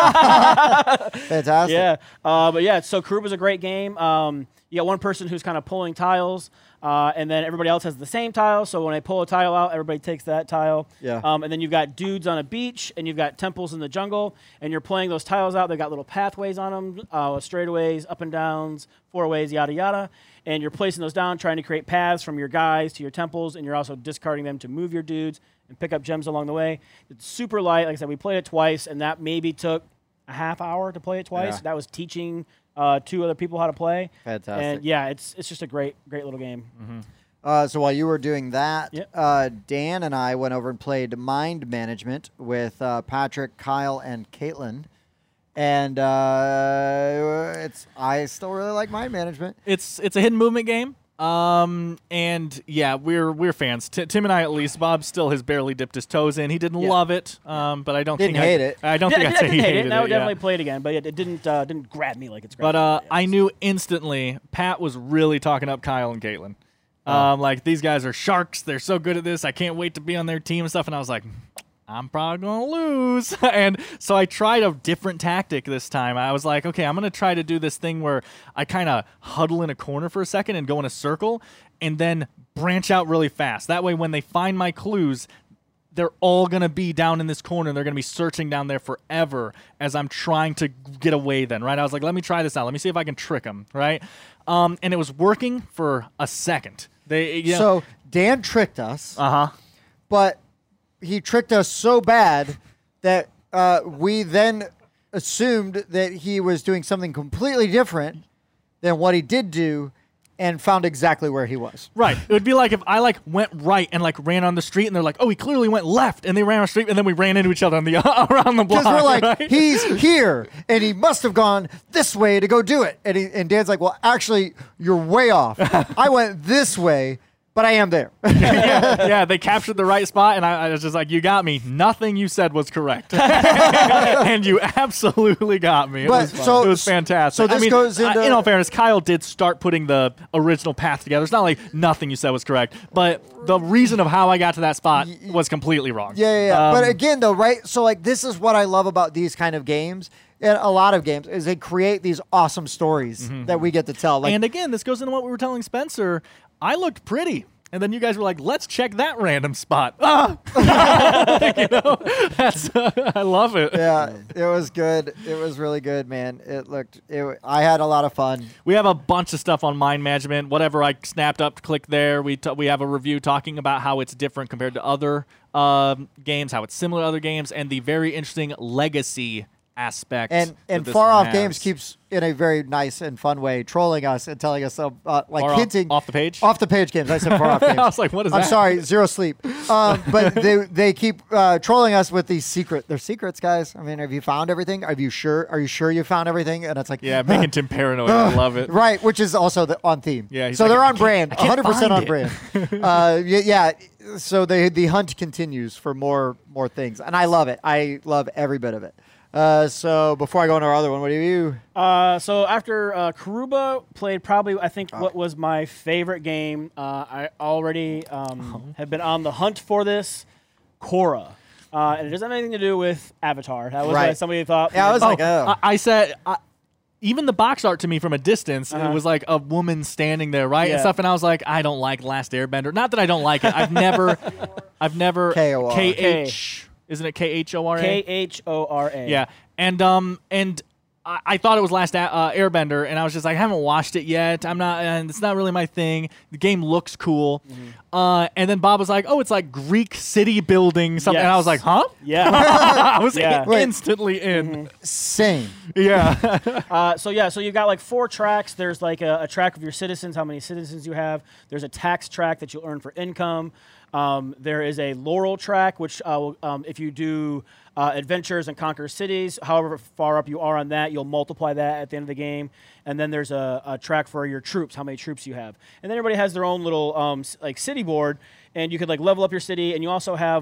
Fantastic.
Yeah. But yeah, so Karuba's a great game. You got one person who's kind of pulling tiles, and then everybody else has the same tile. So when I pull a tile out, everybody takes that tile.
Yeah.
And then you've got dudes on a beach, and you've got temples in the jungle, and you're playing those tiles out. They've got little pathways on them, straightaways, up and downs, 4-ways, yada yada. And you're placing those down, trying to create paths from your guys to your temples, and you're also discarding them to move your dudes and pick up gems along the way. It's super light. Like I said, we played it twice, and that maybe took a half hour to play it twice.
Yeah.
That was teaching 2 other people how to play.
Fantastic.
And yeah, it's just a great little game.
So while you were doing that,
Yep.
Dan and I went over and played Mind Management with Patrick, Kyle, and Caitlin. And I still really like Mind Management.
It's a hidden movement game. And yeah, we're fans. Tim and I, at least. Bob still has barely dipped his toes in. He didn't
Yeah.
love it. But I don't
Didn't
think
hate it.
I don't
Yeah,
think
I
I'd say he
didn't hate
hated
it. I would
it. Yeah.
definitely play it again, but it didn't grab me like it's grabbed.
But
me.
I knew instantly Pat was really talking up Kyle and Caitlin. Like, these guys are sharks. They're so good at this. I can't wait to be on their team and stuff. And I was like, I'm probably going to lose. And so I tried a different tactic this time. I was like, okay, I'm going to try to do this thing where I kind of huddle in a corner for a second and go in a circle and then branch out really fast. That way, when they find my clues, they're all going to be down in this corner, and they're going to be searching down there forever as I'm trying to get away then, right? I was like, let me try this out. Let me see if I can trick them, right? And it was working for a second.
So Dan tricked us, but he tricked us so bad that we then assumed that he was doing something completely different than what he did do, and found exactly where he was.
Right. It would be like if I went right and ran on the street, and they're like, "Oh, he clearly went left," and they ran on the street, and then we ran into each other on the around the block.
Because we're like,
right?
he's here, and he must have gone this way to go do it. And Dan's like, well, actually, you're way off. I went this way, but I am there.
Yeah, they captured the right spot, and I was just like, you got me. Nothing you said was correct. And you absolutely got me. It was fantastic.
So this goes into...
in all fairness, Kyle did start putting the original path together. It's not like nothing you said was correct, but the reason of how I got to that spot was completely wrong.
Yeah. But again, though, right? So, like, this is what I love about these kind of games, and a lot of games, is they create these awesome stories that we get to tell. Like,
and again, this goes into what we were telling Spencer. I looked pretty. And then you guys were like, let's check that random spot. I love it.
Yeah, it was good. It was really good, man. I had a lot of fun.
We have a bunch of stuff on mind management. Whatever I snapped up, click there. We have a review talking about how it's different compared to other games, how it's similar to other games, and the very interesting legacy aspect.
And Far Off Games keeps, in a very nice and fun way, trolling us and telling us, hinting.
Off the page?
Off the page games. I said Far Off Games.
I was like, what is that?
I'm sorry, Zero Sleep. But they keep trolling us with these they're secrets, guys. I mean, have you found everything? Are you sure you found everything? And it's like,
yeah, making Tim paranoid. I love it.
Right, which is also on theme.
Yeah,
so
like,
they're on brand, 100% on
it.
brand. Yeah. So the hunt continues for more things, and I love it. I love every bit of it. So before I go into our other one, what do you?
So after Karuba played probably, I think, what was my favorite game. I already have been on the hunt for this, Korra. And it doesn't have anything to do with Avatar. That was
Right.
what somebody thought.
Yeah, I was like, oh.
I said... even the box art to me from a distance, it was like a woman standing there, right?
Yeah.
And stuff. And I was like, I don't like Last Airbender. Not that I don't like it. I've never
K-O-R.
K-H. Isn't it K-H-O-R-A?
K-H-O-R-A.
Yeah. And I thought it was Last Airbender, and I was just like, I haven't watched it yet. And it's not really my thing. The game looks cool. And then Bob was like, oh, it's like Greek city building something.
Yes.
And I was like, huh?
Yeah.
I was
Yeah.
instantly in.
Same.
Yeah.
So you've got like 4 tracks. There's like a track of your citizens, how many citizens you have. There's a tax track that you'll earn for income. There is a laurel track, which if you do adventures and conquer cities, however far up you are on that, you'll multiply that at the end of the game. And then there's a track for your troops, how many troops you have. And then everybody has their own little like city board, and you could like level up your city. And you also have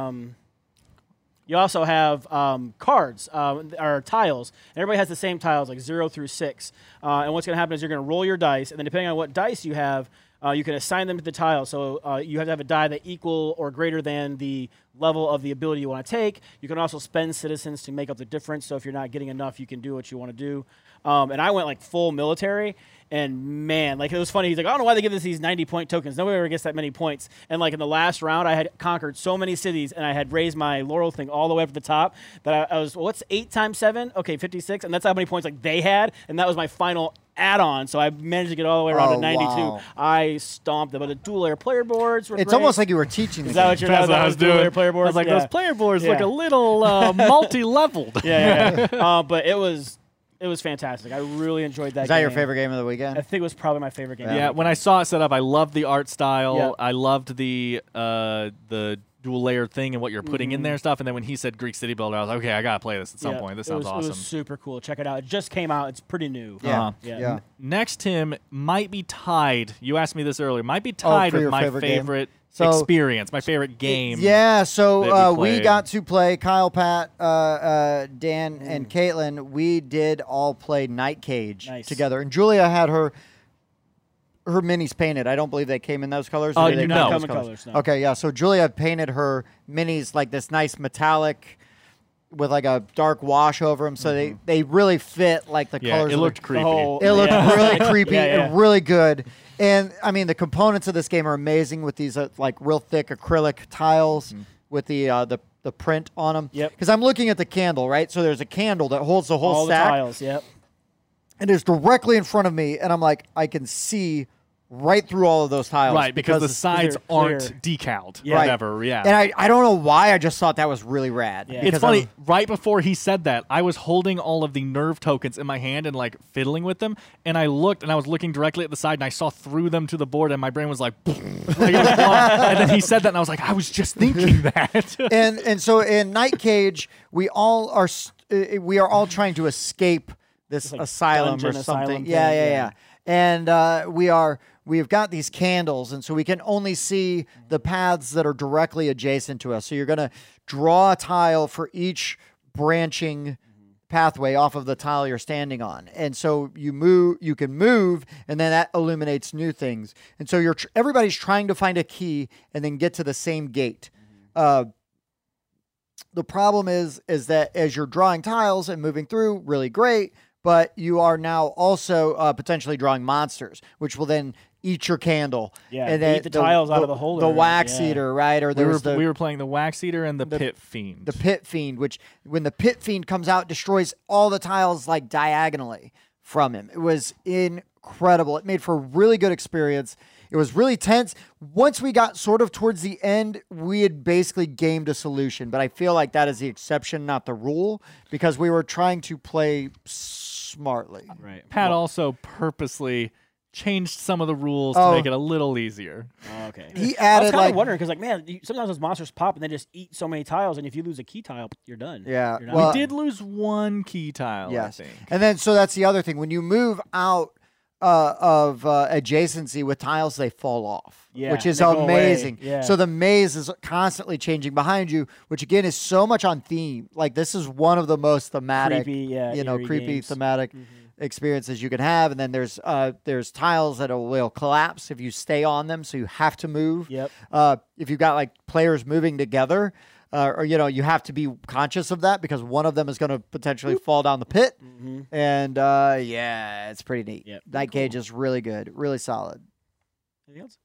cards or tiles. And everybody has the same tiles, like 0 through 6. And what's going to happen is you're going to roll your dice, and then depending on what dice you have, you can assign them to the tile. So you have to have a die that equal or greater than the level of the ability you want to take. You can also spend citizens to make up the difference. So if you're not getting enough, you can do what you want to do. And I went like full military. And man, like it was funny. He's like, I don't know why they give us these 90-point tokens. Nobody ever gets that many points. And like in the last round, I had conquered so many cities, and I had raised my laurel thing all the way up to the top that I was, what's 8 times 7? Okay, 56. And that's how many points like they had. And that was my final add-on. So I managed to get all the way around to 92.
Wow.
I stomped them. But the dual-layer player boards were
It's
great.
almost like you were teaching the
Is that
game.
what you're
That's what I was doing.
dual-layer player boards?
I was like,
Yeah.
those player boards
Yeah.
look a little multi-leveled.
Yeah. But it was fantastic. I really enjoyed that.
Is that your
game.
favorite game of the
I
weekend?
think it was probably my favorite game.
Yeah, when I saw it set up, I loved the art style.
Yeah.
I loved the dual layer thing and what you're putting in there and stuff. And then when he said Greek City Builder, I was like, okay, I gotta play this at some point. This sounds
It
awesome.
was super cool. Check it out. It just came out. It's pretty new.
Yeah.
Yeah.
Next, Tim might be tied. You asked me this earlier. Might be tied
for
with
your
my
favorite game?
favorite
So-
experience, my favorite game.
Yeah, so
that we
we
played.
got to play, Kyle, Pat, Dan, and Caitlin. We did all play Night Cage
Nice.
together. And Julia had her minis painted. I don't believe they came in those colors.
Oh,
or did they
no.
come
Come
in
in colors, no.
Okay, yeah. So Julia painted her minis like this nice metallic with like a dark wash over them. So they really fit like the
Yeah,
colors.
it
of
looked
the,
creepy.
It looked
Yeah.
really creepy
Yeah, yeah.
and really good. And I mean, the components of this game are amazing with these like real thick acrylic tiles with the print on them.
Yep.
Because I'm looking at the candle, right? So there's a candle that holds the whole
All
stack,
the tiles. Yep.
and it's directly in front of me, and I'm like, I can see right through all of those tiles,
Right, because the
they're
sides
clear.
aren't decaled.
Yeah.
Whatever, yeah.
And I don't know why, I just thought that was really rad.
Yeah.
It's
because
funny.
I'm-
Right before he said that, I was holding all of the nerve tokens in my hand and like fiddling with them. And I looked, and I was looking directly at the side, and I saw through them to the board, and my brain was like, like it was blown. And then he said that, and I was like, I was just thinking that.
and so in Night Cage, we are all trying to escape this
like
asylum or
dungeon
something.
asylum
Yeah,
thing,
yeah,
yeah.
yeah. and we've got these candles, and so we can only see the paths that are directly adjacent to us. So you're going to draw a tile for each branching pathway off of the tile you're standing on, and so you can move, and then that illuminates new things. And so everybody's trying to find a key and then get to the same gate. The problem is that as you're drawing tiles and moving through, really great, but you are now also potentially drawing monsters, which will then eat your candle.
Yeah,
and then
eat the tiles out of the holder.
The wax eater, right? Or
we were playing the wax eater and the pit fiend.
The pit fiend, which when the pit fiend comes out, destroys all the tiles like diagonally from him. It was incredible. It made for a really good experience. It was really tense. Once we got sort of towards the end, we had basically gamed a solution, but I feel like that is the exception, not the rule, because we were trying to play smartly.
Right. Pat also purposely changed some of the rules to make it a little easier.
Oh, okay.
He
I was
added
kind of wondering because, like, man, sometimes those monsters pop and they just eat so many tiles, and if you lose a key tile, you're done.
Yeah.
You're
Well,
We did lose one key tile,
yes.
I think.
And then, so that's the other thing. When you move out of adjacency with tiles, they fall off,
Yeah,
which is
they go away.
amazing.
Yeah.
So the maze is constantly changing behind you, which again is so much on theme. Like this is one of the most thematic,
Creepy,
creepy
games.
thematic experiences you can have. And then there's tiles that will collapse if you stay on them, so you have to move.
Yep.
If you've got like players moving together, or you have to be conscious of that because one of them is going to potentially fall down the pit. And it's pretty neat.
Yep.
Night Cage is really good, really solid.
Anything else?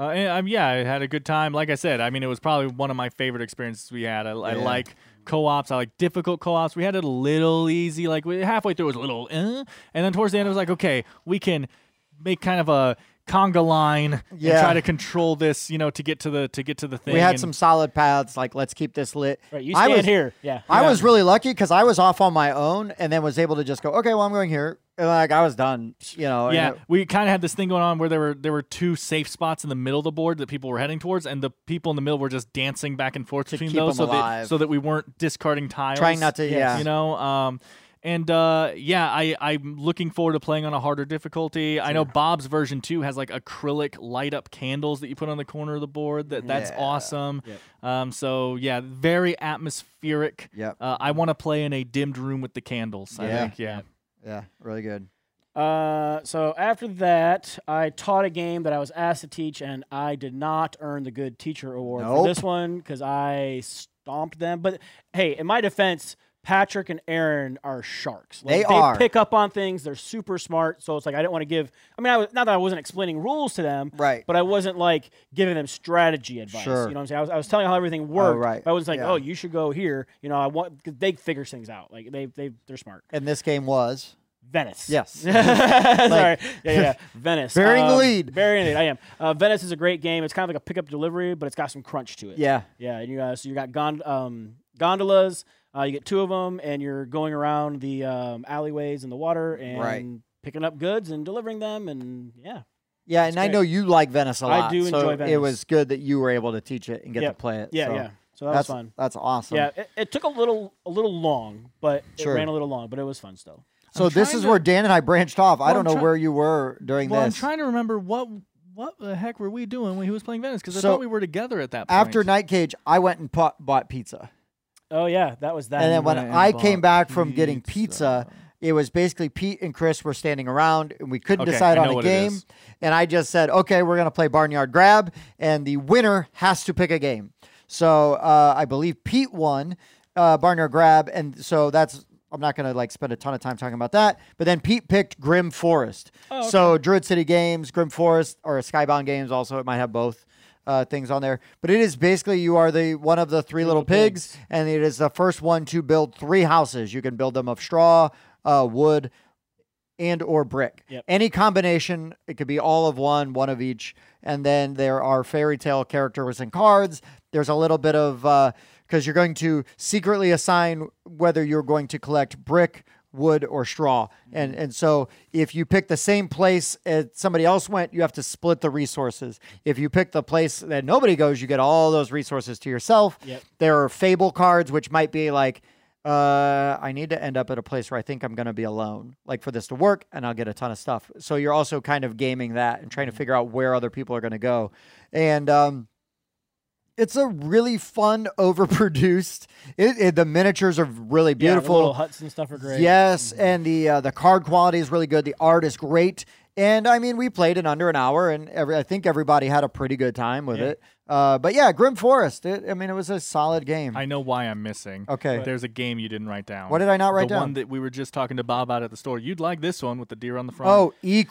I had a good time. Like I said, I mean, it was probably one of my favorite experiences we had. I like co-ops. I like difficult co-ops. We had it a little easy. Like halfway through, it was a little, and then towards the end, it was like, okay, we can make kind of a conga line and try to control this, to get to the thing.
We had some solid paths. Like, let's keep this lit.
Right, you stand here. Yeah.
I was really lucky because I was off on my own and then was able to just go, okay, well, I'm going here. And like I was done,
Yeah, we kind of had this thing going on where there were two safe spots in the middle of the board that people were heading towards, and the people in the middle were just dancing back and forth between
keep
those,
them alive.
so that we weren't discarding tiles.
Trying not to,
I'm looking forward to playing on a harder difficulty. I know Bob's version 2 has like acrylic light up candles that you put on the corner of the board. That's awesome.
Yep.
Very atmospheric.
Yep.
I want to play in a dimmed room with the candles. I think.
Yeah, really good.
So after that, I taught a game that I was asked to teach, and I did not earn the Good Teacher Award for this one because I stomped them. But hey, in my defense, Patrick and Aaron are sharks. Like, they pick up on things. They're super smart. So it's like I didn't want to give. I mean, not that I wasn't explaining rules to them,
right?
But I wasn't like giving them strategy advice.
Sure.
You know what I'm saying? I was telling how everything worked.
Right.
But I was like, oh, you should go here. I want because they figure things out. Like they're smart.
And this game was
Venice.
Yes.
Sorry. Yeah. Venice.
Bearing the lead.
Bearing the lead. I am. Venice is a great game. It's kind of like a pickup delivery, but it's got some crunch to it.
Yeah.
Yeah. And so you got gondolas. You get 2 of them, and you're going around the alleyways in the water and picking up goods and delivering them. And
yeah. And I know you like Venice a lot.
I do enjoy Venice.
It was good that you were able to teach it and get to play it.
Yeah. So that was fun.
That's awesome.
Yeah. It took a little long, but it ran a little long, but it was fun still.
So this is where Dan and I branched off. I don't know where you were during this.
I'm trying to remember what the heck were we doing when he was playing Venice? Because I thought we were together at that point.
After Night Cage, I went and bought pizza.
Oh, yeah, that was that.
And then when I came back from getting pizza, it was basically Pete and Chris were standing around, and we couldn't decide on a game. And I just said, okay, we're going to play Barnyard Grab, and the winner has to pick a game. So I believe Pete won Barnyard Grab, and so I'm not going to spend a ton of time talking about that. But then Pete picked Grim Forest. Oh, okay. So Druid City Games, Grim Forest, or Skybound Games also. It might have both things on there. But it is basically you are one of the three little pigs, and it is the first one to build 3 houses. You can build them of straw, wood, and or brick.
Yep.
Any combination. It could be all of one of each. And then there are fairy tale characters and cards. There's a little bit of... because you're going to secretly assign whether you're going to collect brick, wood, or straw. And so if you pick the same place as somebody else went, you have to split the resources. If you pick the place that nobody goes, you get all those resources to yourself.
Yep.
There are fable cards, which might be like I need to end up at a place where I think I'm going to be alone, like for this to work, and I'll get a ton of stuff. So you're also kind of gaming that and trying to figure out where other people are going to go. And it's a really fun, overproduced. The miniatures are really beautiful.
The little huts and stuff are great.
Yes, and the card quality is really good. The art is great. And, I mean, we played in under an hour, and I think everybody had a pretty good time with it. But, yeah, Grim Forest, it was a solid game.
I know why I'm missing.
Okay.
There's a game you didn't write down.
What did I not write
the
down?
one that we were just talking to Bob about at the store. You'd like this one with the deer on the front.
Oh,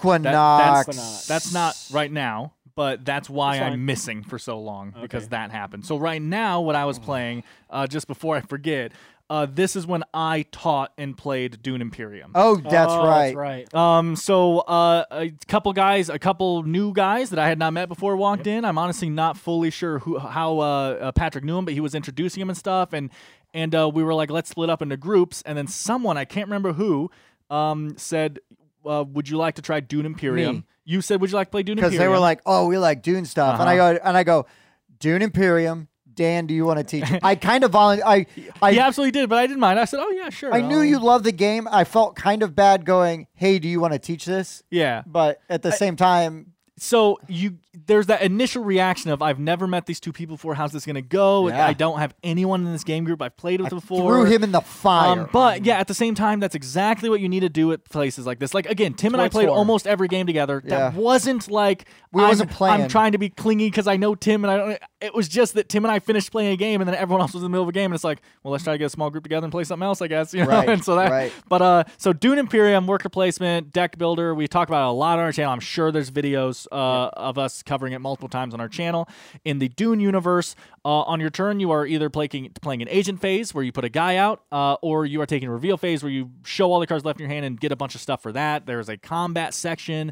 Equinox.
That's not right now, but that's why
That's fine.
I'm missing for so long, because that happened. So right now, what I was playing, just before I forget, this is when I taught and played Dune Imperium.
Oh, that's right.
That's right.
So a couple new guys that I had not met before walked in. I'm honestly not fully sure how Patrick knew him, but he was introducing him and stuff, and we were like, let's split up into groups. And then someone, I can't remember who, said, would you like to try Dune Imperium?
Me.
You said, would you like to play Dune Imperium?
Because they were like, oh, we like Dune stuff. And I go, Dune Imperium. Dan, do you want to teach? I kind of volunteered.
He absolutely did, but I didn't mind. I said, oh, yeah, sure.
I knew you loved the game. I felt kind of bad going, hey, do you want to teach this?
Yeah.
But at the same time...
So there's that initial reaction of, I've never met these two people before. How's this going to go?
Yeah.
I don't have anyone in this game group I've played with before.
Threw him in the fire.
But yeah, at the same time, that's exactly what you need to do at places like this. Like, again, Tim and I played almost every game together. That wasn't like
wasn't playing.
I'm trying to be clingy because I know Tim, and I don't. It was just that Tim and I finished playing a game, and then everyone else was in the middle of a game, and it's like, well, let's try to get a small group together and play something else, I guess. You know?
Right,
And so that.
right.
But so Dune Imperium, worker placement, deck builder. We talk about it a lot on our channel. I'm sure there's videos of us covering it multiple times on our channel. In the Dune universe, on your turn, you are either playing an agent phase where you put a guy out, or you are taking a reveal phase where you show all the cards left in your hand and get a bunch of stuff for that. There's a combat section.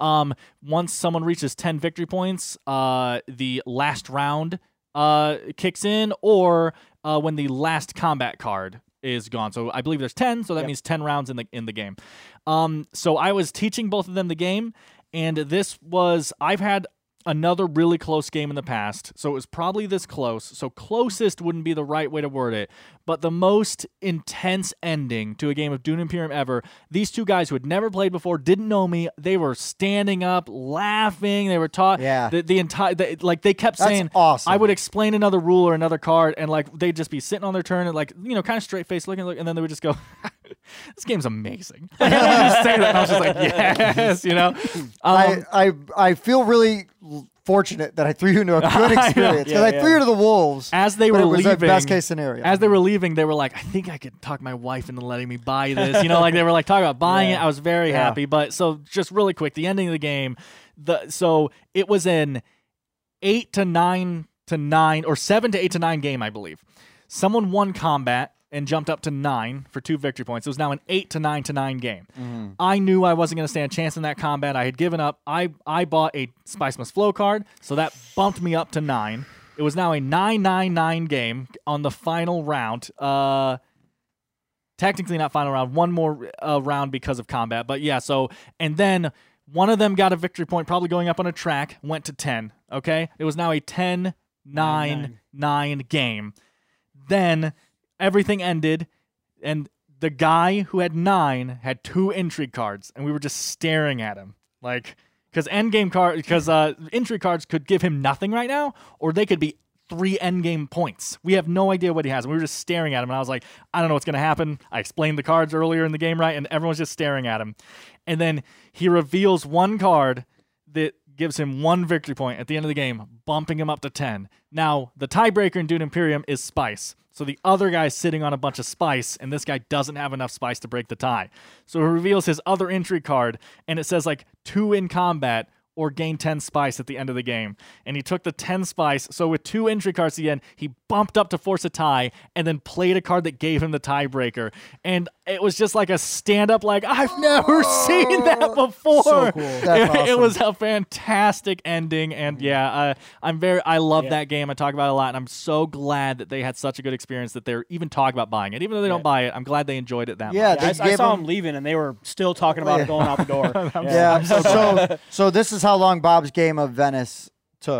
Once someone reaches 10 victory points, the last round kicks in, or when the last combat card is gone. So I believe there's 10, so that means 10 rounds in the game. So I was teaching both of them the game, and I've had another really close game in the past, so it was probably this close. So closest wouldn't be the right way to word it, but the most intense ending to a game of Dune Imperium ever. These two guys who had never played before, didn't know me, they were standing up, laughing, they were taught the entire, they kept saying,
awesome.
I would explain another rule or another card, and like they'd just be sitting on their turn and like, you know, kind of straight face looking, and then they would just go, this game's amazing. Like, I would just say that, and I was just like, yes, you know.
I feel really fortunate that I threw you into a good experience, because I threw you to the wolves.
As they were
it was
leaving,
a best case scenario.
As they were leaving, they were like, I think I could talk my wife into letting me buy this. You know, like they were like talking about buying it. I was very happy. But so just really quick, the ending of the game, so it was an 8 to 9 to 9 or 7 to 8 to 9 game, I believe. Someone won combat and jumped up to 9 for 2 victory points. It was now an 8 to 9 to 9 game. I knew I wasn't going to stand a chance in that combat. I had given up. I bought a Spice Must Flow card, so that bumped me up to 9. It was now a 9-9-9 game on the final round. Technically not final round, one more round because of combat. But yeah, so, and then one of them got a victory point, probably going up on a track, went to 10, okay? It was now a 10-9-9 game. Then everything ended, and the guy who had 9 had 2 intrigue cards, and we were just staring at him. Like, because intrigue cards could give him nothing right now, or they could be 3 endgame points. We have no idea what he has. And we were just staring at him, and I was like, I don't know what's going to happen. I explained the cards earlier in the game, right? And everyone's just staring at him. And then he reveals one card that gives him 1 victory point at the end of the game, bumping him up to 10. Now, the tiebreaker in Dune Imperium is Spice. So the other guy's sitting on a bunch of spice, and this guy doesn't have enough spice to break the tie. So he reveals his other entry card, and it says like 2 in combat or gain 10 spice at the end of the game. And he took the 10 spice, so with 2 entry cards at the end, he bumped up to force a tie, and then played a card that gave him the tiebreaker. And it was just like a stand-up, like, I've never seen that before.
So cool. That's awesome.
It was a fantastic ending, and I love that game. I talk about it a lot, and I'm so glad that they had such a good experience that they're even talking about buying it. Even though they don't buy it, I'm glad they enjoyed it that much.
I saw them leaving, and they were still talking about it going out the door.
So this is how long Bob's Game of Venice took.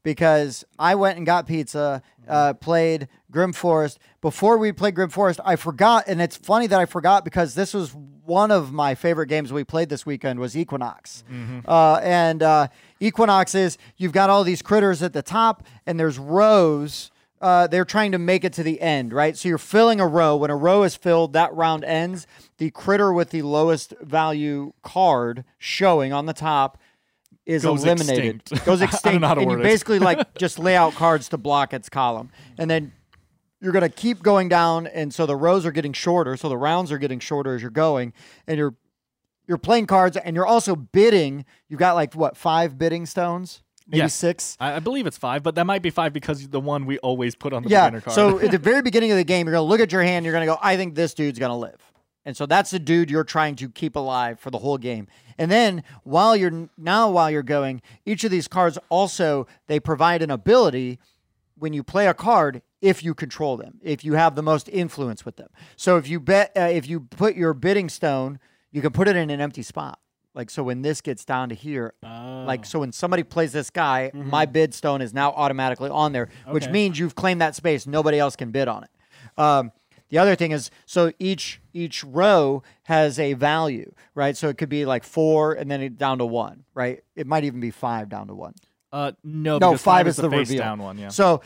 because I went and got pizza, played Grim Forest. Before we played Grim Forest, I forgot, and it's funny that I forgot because this was one of my favorite games we played this weekend was Equinox. Equinox is you've got all these critters at the top, and there's rows. They're trying to make it to the end, right? So you're filling a row. When a row is filled, that round ends. The critter with the lowest value card showing on the top is eliminated. Goes extinct.
I don't know how to
and you
word it.
basically like just lay out cards to block its column. And then you're going to keep going down, and so the rows are getting shorter, so the rounds are getting shorter as you're going, and you're playing cards, and you're also bidding. You've got like, what, 5 bidding stones? Maybe
Yes.
6?
I believe it's 5, but that might be 5 because the one we always put on the beginner card.
So at the very beginning of the game, you're going to look at your hand, you're going to go, I think this dude's going to live. And so that's the dude you're trying to keep alive for the whole game. And then while you're going, each of these cards also, they provide an ability when you play a card if you control them, if you have the most influence with them. So if you put your bidding stone, you can put it in an empty spot. Like, so when this gets down to here, like, so when somebody plays this guy, my bid stone is now automatically on there, which means you've claimed that space. Nobody else can bid on it. The other thing is, so each row has a value, right? So it could be like 4 and then down to 1, right? It might even be 5 down to 1.
No,
No,
because
5 is
the
the
face
reveal.
down one. Yeah.
So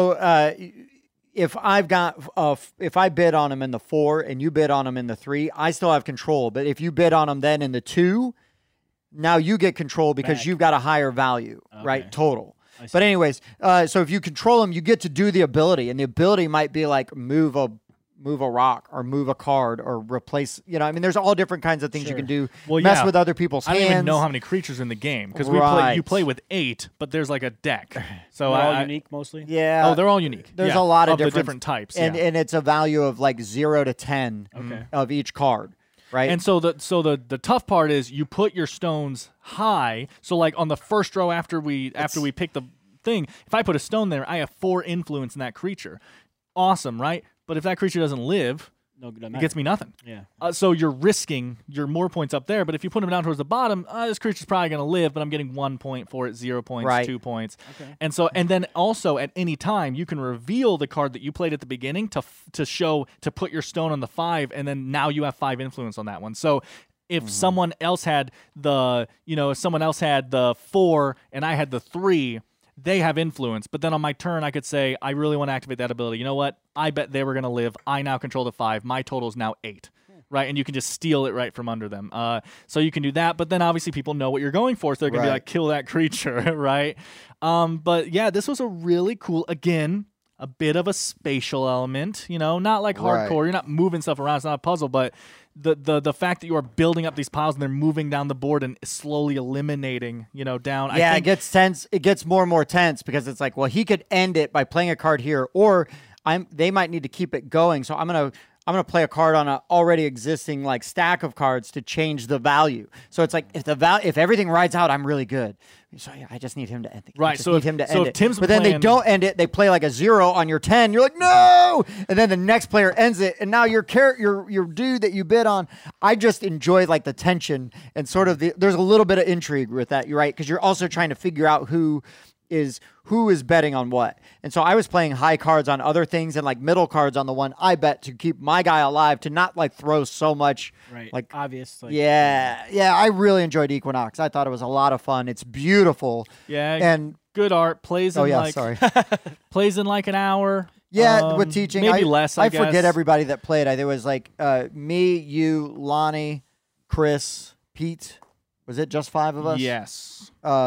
if I've got if I bid on them in the 4 and you bid on them in the 3, I still have control. But if you bid on them then in the 2, now you get control because
Back.
you've got a higher value, right?
Okay.
Total.
I see.
But anyways, so if you control them, you get to do the ability, and the ability might be like move a rock or move a card or replace. You know, I mean, there's all different kinds of things you
Sure.
can do.
Well,
mess
yeah.
with other people's
I
hands.
don't even know how many creatures in the game because
Right.
you play with 8, but there's like a deck. So
They're all
I-
unique mostly.
Yeah.
Oh, they're all unique.
There's
Yeah,
a lot of
the different types.
and
yeah.
and it's a value of like 0 to 10
Okay.
of each card, right?
And so the tough part is you put your stones high. So like on the first row after we pick the thing, if I put a stone there, I have 4 influence in that creature. Awesome, right? But if that creature doesn't live,
No,
it gets me nothing.
Yeah.
So you're risking your more points up there. But if you put them down towards the bottom, this creature's probably going to live, but I'm getting 1 point for it, 0 points,
Right.
2 points.
Okay.
And then also at any time you can reveal the card that you played at the beginning to put your stone on the 5, and then now you have 5 influence on that one. So if someone else had the 4 and I had the 3, they have influence. But then on my turn, I could say, I really want to activate that ability. You know what? I bet they were going to live. I now control the 5. My total is now 8. Right, and you can just steal it right from under them. So you can do that, but then obviously people know what you're going for, so they're gonna be
Right.
like, kill that creature, right? But yeah, this was a really cool, again, a bit of a spatial element, not like
Right.
hardcore. You're not moving stuff around. It's not a puzzle, but the fact that you are building up these piles and they're moving down the board and slowly eliminating, down.
yeah,
I
it
think,
gets tense. It gets more and more tense because it's like, well, he could end it by playing a card here, or they might need to keep it going. So I'm gonna play a card on an already existing like stack of cards to change the value. So it's like if everything rides out, I'm really good. So yeah, I just need him to end it.
Right, so if-
him to
so
end
if
it.
Tim's
but then they
playing-
don't end it. They play like a 0 on your 10. You're like, no, and then the next player ends it, and now your dude that you bid on. I just enjoy like the tension and sort of there's a little bit of intrigue with that. You're right, because you're also trying to figure out who is betting on what. And so I was playing high cards on other things and like middle cards on the one I bet to keep my guy alive, to not like throw so much.
Right.
Like,
Obvious. Like,
yeah, I really enjoyed Equinox. I thought it was a lot of fun. It's beautiful.
yeah,
And
good art, plays in plays in like an hour.
yeah, with teaching,
maybe less. I
forget
guess.
everybody that played. There was like me, you, Lonnie, Chris, Pete. Was it just 5 of us?
Yes.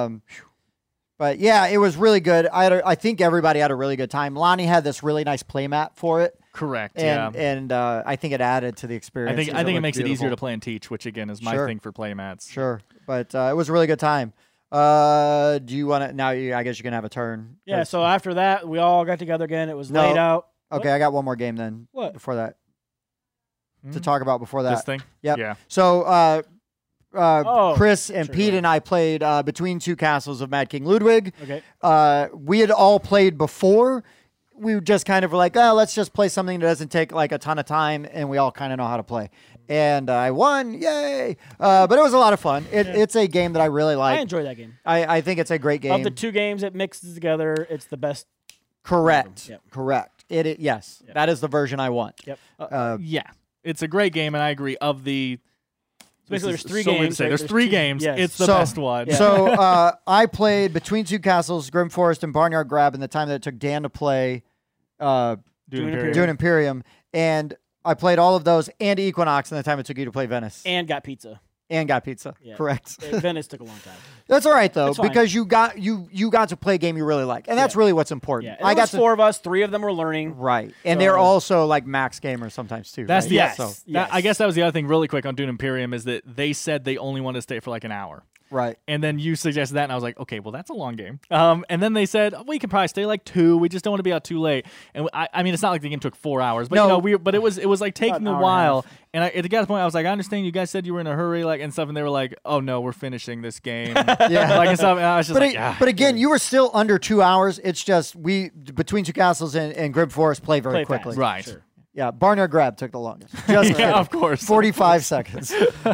But yeah, it was really good. I think everybody had a really good time. Lonnie had this really nice playmat for it,
Correct. Yeah.
and I think it added to the experience.
I think it
looked
makes it easier to
beautiful.
play and teach, which again is my
Sure.
thing for playmats.
Sure, but it was a really good time. Do you want to now? I guess you can have a turn.
Yeah.
'cause-
So after that, we all got together again. It was
No.
laid out.
okay, I got one more game then.
What?
Before that to
Hmm?
talk about before that?
This thing.
Yep.
Yeah.
So
Oh,
Chris and
sure,
Pete
yeah.
and I played Between Two Castles of Mad King Ludwig.
Okay.
We had all played before. We just kind of were like, oh, let's just play something that doesn't take like a ton of time, and we all kind of know how to play. and I won. Yay! But it was a lot of fun. It's a game that I really like.
I enjoy that game.
I think it's a great game.
Of the two games it mixes together, it's the best.
Correct.
Yep.
Correct. Yes, that is the version I want.
Yep.
Yeah, it's a great game, and I agree. Of the
Basically, there's three
so weird to
games.
say.
right?
There's three games.
Yes.
It's the
So-
best one.
Yeah.
So I played Between Two Castles, Grim Forest, and Barnyard Grab in the time that it took Dan to play
Dune
Dune
Imperium.
Dune Imperium, and I played all of those and Equinox in the time it took you to play Venice
And got pizza.
and got pizza.
Yeah.
Correct.
Venice took a long time.
That's all right though,
It's fine.
because you got to play a game you really like, and that's
Yeah.
really what's important.
Yeah. And
I
there
got
was
to
4 of us. 3 of them were learning.
right, and
So-
they're also like max gamers sometimes too.
That's
right?
the
Yes.
So,
That- I guess that was the other thing, really quick on Dune Imperium, is that they said they only wanted to stay for like an hour.
right.
And then you suggested that, and I was like, okay, well, that's a long game. And then they said, we can probably stay like 2. We just don't want to be out too late. And I mean, it's not like the game took 4 hours, but
No.
but it was like taking
an
a
hour and a
while. And at the point, I was like, I understand you guys said you were in a hurry, like and stuff, and they were like, oh no, we're finishing this game,
Yeah.
like and stuff. And I was just like, yeah.
But again, you were still under 2 hours. It's just Between Two Castles and Grim Forest play very
Play
quickly.
fast.
Right.
Sure.
Yeah, Barnyard Grab took the longest. Just
Yeah, of course.
45 seconds.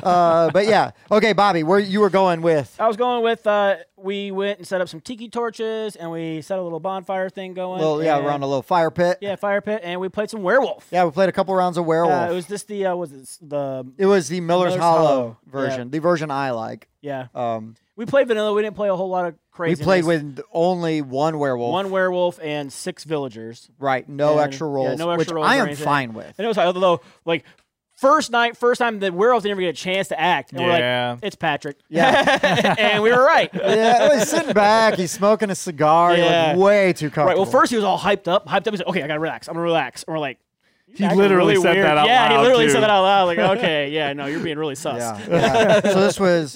But yeah, okay, Bobby, where you were going with?
I was going with we went and set up some tiki torches and we set a little bonfire thing going.
Well, yeah,
and-
around a little fire pit.
yeah, fire pit, and we played some werewolf.
Yeah, we played a couple rounds of Werewolf.
It was this the was it the
It was the Miller's
Miller's
Hollow
Hollow.
version, the version I like.
yeah.
Um,
We played vanilla. We didn't play a whole lot of
we
crazy.
played with only one werewolf.
one werewolf and 6 villagers.
Right, no
And-
extra
yeah,
rolls,
no extra
which
rolls
I
or
am
anything.
fine with.
And it was although like first time the werewolf didn't even get a chance to act. And we're
Yeah.
like, it's Patrick.
Yeah.
and we were right.
Yeah, he's sitting back, he's smoking a cigar, he
Yeah.
looked way too comfortable.
Right. Well, first he was all hyped up. He said, "Okay, I gotta relax. I'm gonna relax." And we're like,
He
acting
literally
really
said
weird.
that out
Yeah, he
loud,
literally
too.
said that out loud. Like, okay, yeah, no, you're being really sus.
Yeah. So this was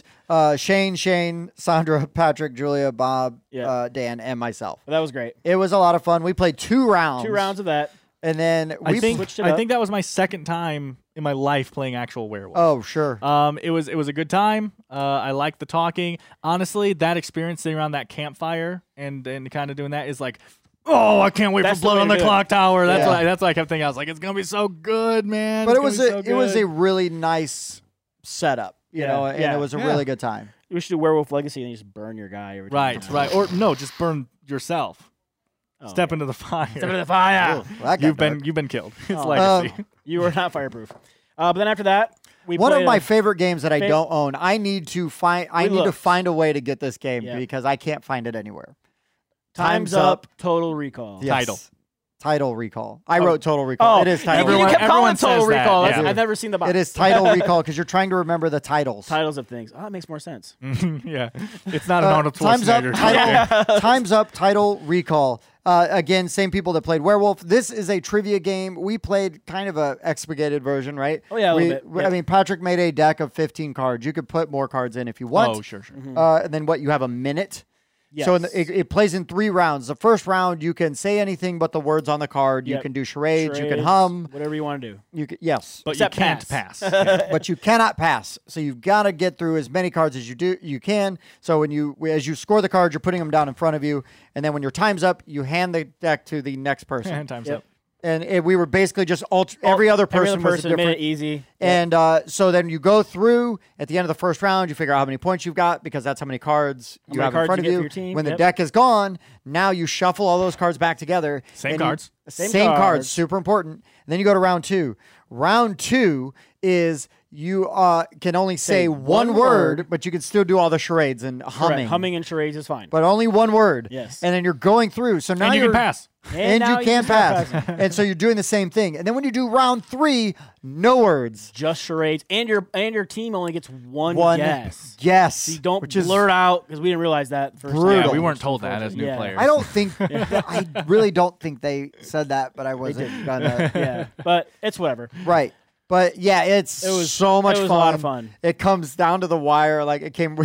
Shane, Sandra, Patrick, Julia, Bob,
Yeah.
Dan, and myself.
But that was great.
It was a lot of fun. We played 2 rounds.
2 rounds of that.
And then we
switched it up.
I think that was my second time in my life playing actual werewolf.
Oh, sure.
It was a good time. I liked the talking. Honestly, that experience sitting around that campfire and kind of doing that is like, oh, I can't wait
That's
for
the
Blood
way
on
to
the
do it.
Clock Tower. That's
Yeah.
what I kept thinking. I was like, it's gonna be so good, man.
But
It's
it was
gonna be so
it was a
good.
really nice setup, you
Yeah.
know, and
Yeah.
it was a
Yeah.
really good time.
We should do Werewolf Legacy and you just burn your guy every time.
right. Or no, just burn yourself.
Oh,
Step into the fire.
Step into the fire.
Well, that got dark.
You've been killed. It's
Oh.
legacy.
You are not fireproof. But then after that, we
One of
played
my
a-
favorite games that I
Fa-
don't own. I need to find
looked.
a way to get this game
Yeah.
because I can't find it anywhere.
Time's Up Total Recall.
Yes. Title Recall. I wrote Total Recall.
Oh,
It is Title
you
Everyone-
kept calling
everyone
Total
says that,
Recall.
yeah.
I've never seen the box.
It is Title Recall because you're trying to remember the titles.
Titles of things. Oh, that makes more sense.
Yeah. It's not an Arnold
Time's Up.
Schwarzenegger.
Title, Time's Up. Title Recall. Again, same people that played Werewolf. This is a trivia game. We played kind of a expurgated version, right?
Oh, yeah, a little bit. Yeah.
I mean, Patrick made a deck of 15 cards. You could put more cards in if you want.
Oh, sure.
And then what? You have a minute.
Yes.
So it plays in 3 rounds. The first round, you can say anything but the words on the card. You
Yep.
can do charades. You can
Charades,
hum.
whatever you want to do.
You can, yes,
But
Except
you can't pass.
but you cannot pass. So you've got to get through as many cards as you can. So as you score the cards, you're putting them down in front of you, and then when your time's up, you hand the deck to the next person.
Time's
Yep.
up.
And we were basically just every other person was a
made
different.
it easy.
And so then you go through at the end of the first round, you figure out how many points you've got because that's how many cards you
many
have in
cards
front
you
of
get
you.
for your team,
When the
yep.
deck is gone, now you shuffle all those cards back together.
Same
and you-
cards.
Same,
Same
cards,
cards.
super important. And then you go to round 2. Round 2 is you can only say one word, but you can still do all the charades and humming.
Correct. Humming and charades is fine.
But only one word.
Yes.
And then you're going through. So now
And you
you're
can pass.
And
now
you can
just start
pass.
passing.
And so you're doing the same thing. And then when you do round 3, no words.
Just charades, and your team only gets one guess.
Yes.
So you don't
which is
blurt out because we didn't realize that first
Brutal.
time.
Yeah, we weren't told that as new
Yeah.
players.
I don't think I really don't think they said that, but I wasn't gonna.
Yeah, but it's whatever.
Right. But yeah, it was so much
it was
fun.
a lot of fun.
It comes down to the wire, like it came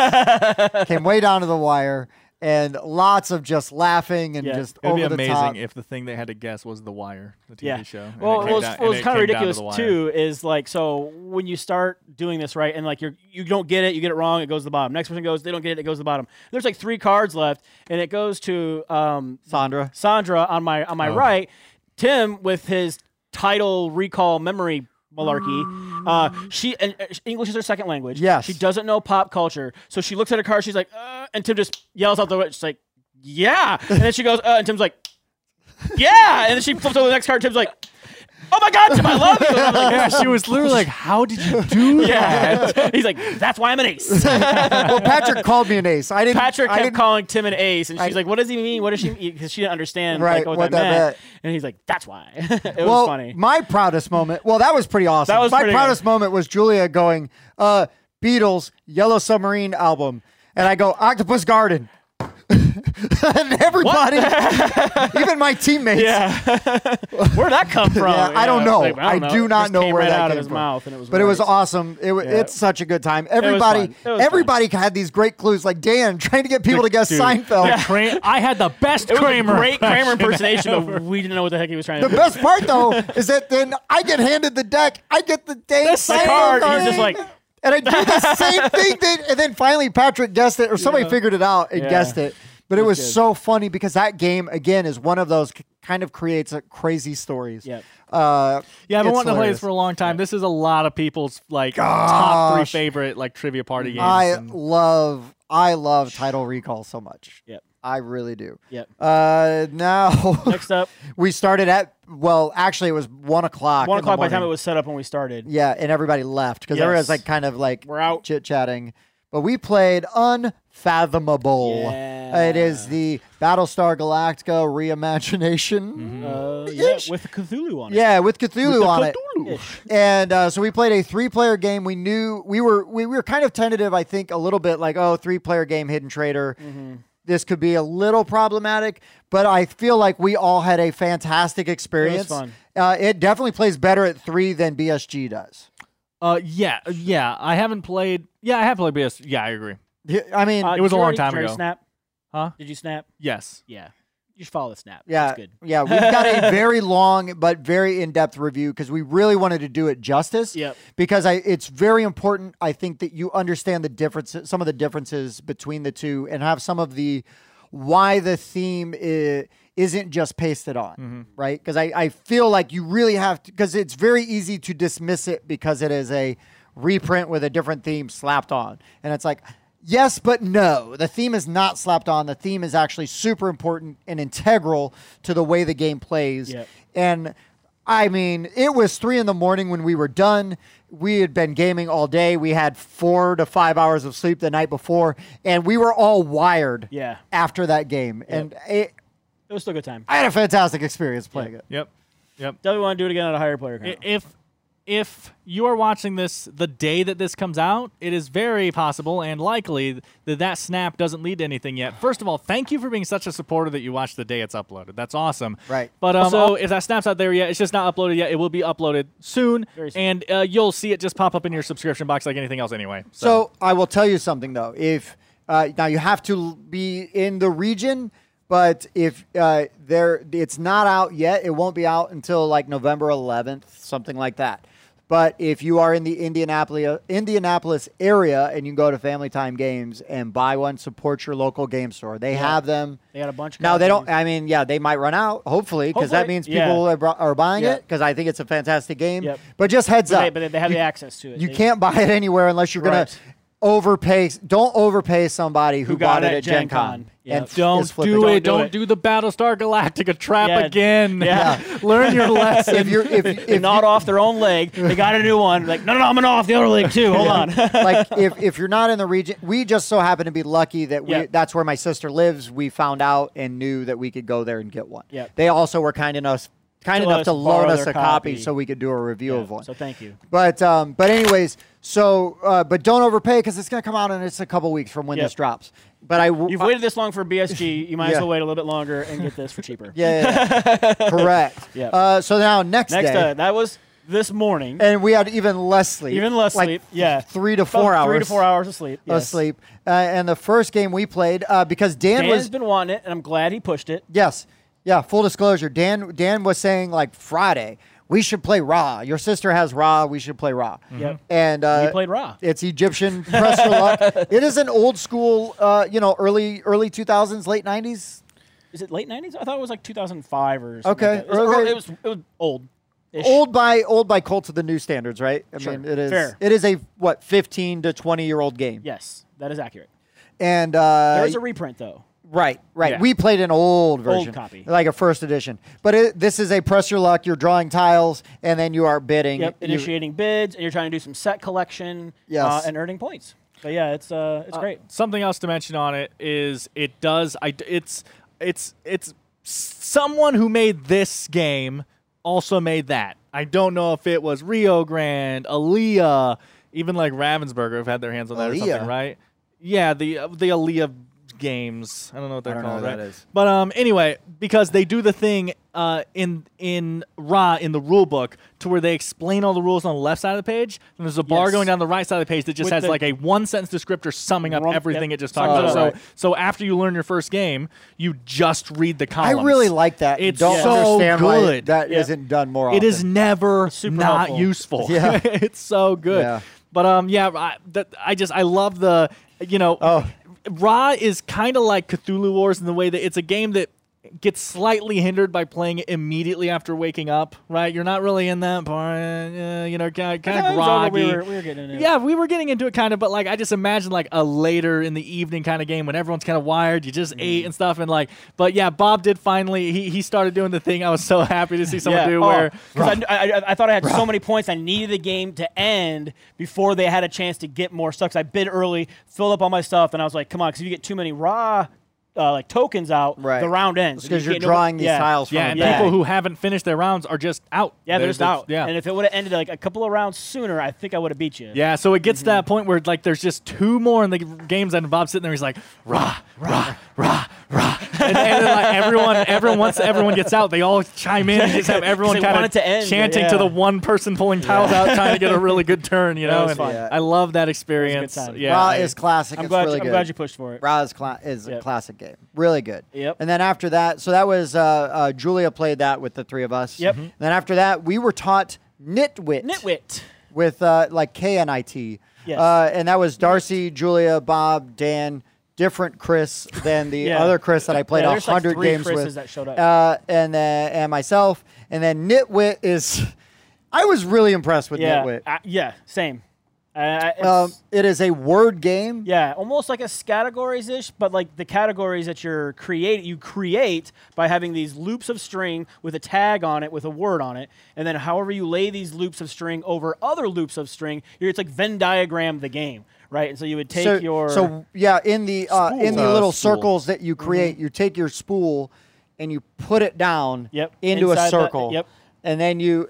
came way down to the wire, and lots of just laughing and
Yeah.
just
It'd be
over the
amazing
top.
if the thing they had to guess was The Wire, the TV
Yeah.
show. and
Well,
it
it
came
was,
down-
what was
and it
kind of
came down to
ridiculous
The Wire.
too is like, so when you start doing this right and like you don't get it, you get it wrong, it goes to the bottom. Next person goes, they don't get it goes to the bottom. There's like 3 cards left, and it goes to
Sandra.
Sandra on my right. Tim with his title recall memory malarkey. English is her second language.
Yes.
She doesn't know pop culture, so she looks at her card. She's like, and Tim just yells out the way. She's like, yeah, and then she goes, and Tim's like, yeah, and then she flips over the next card. Tim's like, oh my God, Tim, I love you. And I'm like,
Yeah, she was literally like, "How did you do that?"
yeah. He's like, that's why I'm an ace.
Well, Patrick called me an ace.
Patrick
I
kept
didn't-
calling Tim an ace, and she's like, "What does he mean? What does she mean?" Because she didn't understand
Right,
like,
what that meant.
And he's like, "That's why." It was
Well,
funny.
my proudest moment. Well, that was pretty awesome.
That was
my
pretty
proudest moment was Julia going, Beatles Yellow Submarine album, and I go Octopus Garden. And everybody, even my teammates.
Yeah, where'd that come from?
Yeah, I don't know.
Like,
I do not
Just
know
came
where
right
that
out
came
of his
from.
mouth, and it was.
But it was
right.
awesome. It's such a good time. Everybody,
fun. It was
everybody had these great clues. Like Dan trying to get people to guess
Dude,
Seinfeld.
I had the best
It was
Kramer.
a great Kramer impersonation,
ever.
but we didn't know what the heck he was trying
The
to do.
best part though is that then I get handed the deck. I get the dang
The
Seinfeld
card, he's just like,
and I do the same thing. And then finally Patrick guessed it, or somebody
Yeah.
figured it out and
Yeah.
guessed it. But it was
good.
so funny because that game again is one of those kind of creates crazy stories.
Yep.
Yeah, I've been
It's
wanting to play
hilarious.
this for a long time. This is a lot of people's like top 3
Gosh.
favorite like trivia party games.
I
and-
love Title Recall so much.
Yep.
I really do.
Yep.
Now
Next up,
we started at actually it was 1 o'clock.
1
in the
o'clock by the time it
morning.
was set up when we started.
Yeah, and everybody left because
Yes.
everyone was like kind of like
We're out.
chit chatting. But we played Unfathomable.
Yeah.
It is the Battlestar Galactica reimagination.
Yeah, with Cthulhu on it.
Yeah, with Cthulhu on it.
Ish.
And so we played a 3-player game. We knew we were kind of tentative, I think, a little bit like, 3-player game, Hidden Trader. This could be a little problematic, but I feel like we all had a fantastic experience.
fun.
It definitely plays better at 3 than BSG does.
Yeah. I haven't played. Yeah, I have played BS. Yeah, I agree.
Yeah, I mean,
It was
Did
a
you
long
already-
time
did you already
ago.
Snap?
Huh?
Did you snap?
Yes.
Yeah. You should follow the snap.
yeah,
That's good.
yeah, we've got a very long but very in-depth review because we really wanted to do it justice.
Yep.
Because it's very important, I think, that you understand the differences, some of the differences between the two, and have some of the why the theme isn't just pasted on, right? Because I feel like you really have to, because it's very easy to dismiss it because it is a reprint with a different theme slapped on, and it's like. Yes, but no. The theme is not slapped on. The theme is actually super important and integral to the way the game plays.
Yep.
And I mean, it was 3 a.m. when we were done. We had been gaming all day. We had 4 to 5 hours of sleep the night before, and we were all wired
Yeah.
after that game. And
It was still a good time.
I had a fantastic experience playing it.
Yep.
Definitely want to do it again at a higher player count.
If you are watching this the day that this comes out, it is very possible and likely that snap doesn't lead to anything yet. First of all, thank you for being such a supporter that you watch the day it's uploaded. That's awesome.
Right.
But
Also-
if that snap's out there yet, it's just not uploaded yet. It will be uploaded soon,
Very soon.
and you'll see it just pop up in your subscription box like anything else anyway.
So I will tell you something though. If now you have to be in the region, but if it's not out yet, it won't be out until like November 11th, something like that. But if you are in the Indianapolis area and you can go to Family Time Games and buy one, support your local game store. They have them.
They got a bunch of
Now they don't.
copies.
I mean, yeah, they might run out. Hopefully, because that
Hopefully,
means
yeah.
people are buying
Yeah.
it. Because I think it's a fantastic game.
Yep.
But just heads
But
up,
they have the access to it.
you
They-
can't buy it anywhere unless you're gonna
Right.
overpay. Don't overpay somebody who
got
bought
it
it
at
at Gen
Gen
Con.
Con. Yep.
And
Don't
is flipping.
do it.
do
Don't
it.
do the Battlestar Galactica trap
Yeah.
again.
Yeah.
Learn your lesson.
If you're if
They gnawed off their own leg. They got a new one. Like, no, I'm gonna gnaw off the other leg too. Hold on.
like if you're not in the region, we just so happen to be lucky that
Yep.
that's where my sister lives. We found out and knew that we could go there and get one.
Yep.
They also were kind enough
let
to
us
loan
borrow
us
their
a copy
copy.
so we could do a review
Yeah,
of one.
So thank you.
But anyways, but don't overpay because it's gonna come out in it's a couple weeks from when
Yep.
this drops. But
You've waited this long for BSG. You might as
Yeah.
well wait a little bit longer and get this for cheaper.
yeah, correct.
Yeah.
So now next
Next,
day,
that was this morning.
and we had even less sleep.
Even less
like
sleep. Yeah.
3 to
About
4 hours.
3 to 4 hours of sleep.
Of
Yes.
sleep. And the first game we played because Dan
Dan's
was
been wanting it, and I'm glad he pushed it.
yes, yeah. Full disclosure, Dan was saying like Friday we should play Ra. Your sister has Ra. We should play Ra.
Yep.
And
We played Ra.
It's Egyptian. Press your luck. It is an old school, early 2000s, late 90s.
Is it late 90s? I thought it was like 2005 or something.
Okay.
Like that.
Okay.
It was old.
old by Colts of the new standards, right? I
Sure.
mean, it is.
Fair.
It is a 15 to 20-year-old game.
Yes, that is accurate.
And
There's a reprint though.
Right.
Yeah.
We played an old version,
copy.
like a first edition. But this is a press your luck. You're drawing tiles, and then you are bidding.
Yep, initiating bids, and you're trying to do some set collection
Yes.
and earning points. But yeah, it's great.
Something else to mention on it is it's someone who made this game also made that. I don't know if it was Rio Grande, Aaliyah, even like Ravensburger have had their hands on that or
Aaliyah?
something, right? Yeah, the Aaliyah games. I don't know what they're
I don't know
called,
what
right?
that is.
But anyway, because they do the thing in Ra in the rule book to where they explain all the rules on the left side of the page, and there's a bar
Yes.
going down the right side of the page that just
With
has
the-
like a one sentence descriptor summing up
Rump-
everything
yep.
it just talked about.
right.
So after you learn your first game, you just read the
I
columns.
really like that.
It's
Don't
so
understand why
good.
that
Yeah.
isn't done more often.
It is never
super
not
helpful.
useful.
Yeah.
It's so good.
Yeah.
But I love the
Oh.
Ra is kind of like Cthulhu Wars in the way that it's a game that gets slightly hindered by playing it immediately after waking up, right? You're not really in that part, kind of groggy.
We were getting into it.
Yeah, we were getting into it kind of, but like I just imagine like a later in the evening kind of game when everyone's kind of wired, you just ate and stuff, and like, but yeah, Bob did finally he started doing the thing I was so happy to see someone do where.
Because I thought I had so many points, I needed the game to end before they had a chance to get more stuff. 'Cause I bid early, filled up all my stuff, and I was like, come on, because if you get too many raw like tokens out,
Right.
the round ends.
because
You
you're
can't-
drawing these
yeah.
tiles from
Yeah,
the
and
back.
people who haven't finished their rounds are just out.
Yeah, they're just out.
Yeah.
And if it would have ended like a couple of rounds sooner, I think I would have beat you.
Yeah, so it gets to that point where like there's just two more in the games, and Bob's sitting there, he's like, rah, rah, rah, rah, and then like once everyone gets out, they all chime in and just have everyone
'Cause they
kind
want
of
it to end,
chanting
yeah.
to the one person pulling tiles out, trying to get a really good turn, you know.
was
And
fun.
Yeah.
I love that experience.
time.
Yeah,
Ra
I-
is classic.
I'm
It's
glad.
really
I'm
good.
glad you pushed for it.
Ra is a
Yep.
classic game. Really good.
Yep.
And then after that, so that was Julia played that with the three of us.
Yep.
And then after that, we were taught Nitwit.
Nitwit.
With like KNIT.
Yes.
And that was Darcy, Julia, Bob, Dan, different Chris than the
Yeah.
other Chris that I played
Yeah, there's like
100
three
games
Chris's
with.
that showed up.
And myself. And then Nitwit is, I was really impressed with
Yeah.
Nitwit.
Yeah. Same. It's-
It is a word game.
Yeah, almost like a categories-ish, but like the categories that you create by having these loops of string with a tag on it, with a word on it, and then however you lay these loops of string over other loops of string, it's like Venn diagram the game, right? And so you would take
so,
your
so yeah, in the little
Spool.
circles that you create, you take your spool and you put it down
Yep,
into a
inside the-
circle.
yep.
And then you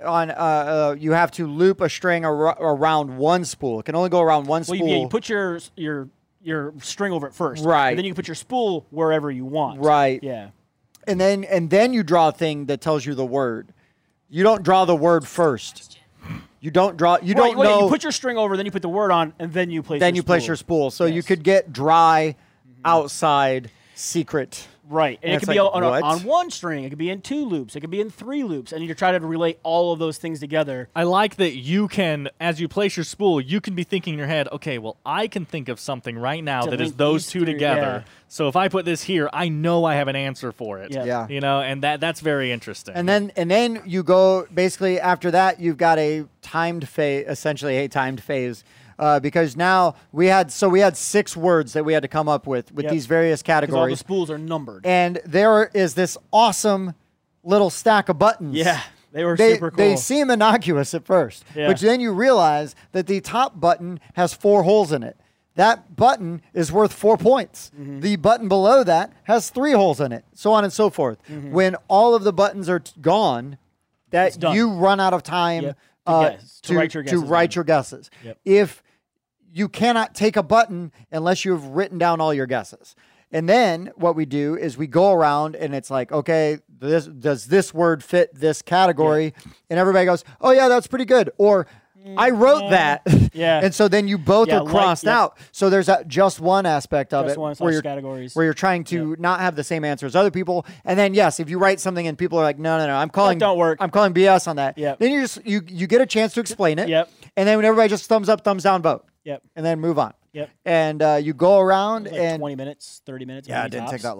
have to loop a string around one spool. It can only go around one spool.
well, you put your string over it first,
Right.
And then you can put your spool wherever you want,
Right.
Yeah.
and then you draw a thing that tells you the word. You don't draw the word first. You don't draw. You don't know.
You put your string over, then you put the word on, and then you place.
then
your
you place
spool.
your spool. So you
Yes.
could get dry, outside, secret.
Right, and
And
it
it's
could be
like,
on
what?
one string. It could be in 2 loops. It could be in 3 loops, and you're trying to relate all of those things together.
I like that you can, as you place your spool, you can be thinking in your head, okay, well, I can think of something right now
To
that is
link
those
these
two
three,
together.
yeah.
So if I put this here, I know I have an answer for it.
Yeah.
Yeah.
You know, and that's very interesting.
And then you go basically after that you've got a timed phase, essentially a timed phase, because now we had 6 words that we had to come up with
Yep.
these various
Because all the
categories,
spools are numbered.
and there is this awesome little stack of buttons.
Yeah, they were
They,
super cool.
they seem innocuous at first,
Yeah.
but then you realize that the top button has 4 holes in it. That button is worth 4 points.
Mm-hmm.
The button below that has 3 holes in it, so on and so forth. When all of the buttons are gone, that
It's done.
you run out of time
Yep. To guess, to write your guesses
write
down.
your guesses.
Yep.
If you cannot take a button unless you've written down all your guesses. And then what we do is we go around and it's like, okay, does this word fit this category? And everybody goes, oh yeah, that's pretty good. Or I wrote that.
Yeah.
And so then you both
Yeah,
are crossed
yep.
out. So there's just one aspect of
Just
it
one
where
slash
you're,
categories.
where you're trying to not have the same answer as other people. And then yes, if you write something and people are like, no, I'm calling
don't work.
I'm calling BS on that.
Yep.
Then you get a chance to explain it.
Yep.
And then when everybody just thumbs up, thumbs down, vote.
Yep.
And then move on.
Yep.
And you go around
Like
and
20 minutes, 30 minutes.
yeah,
maybe
it didn't take
tops.
that long.
Yeah.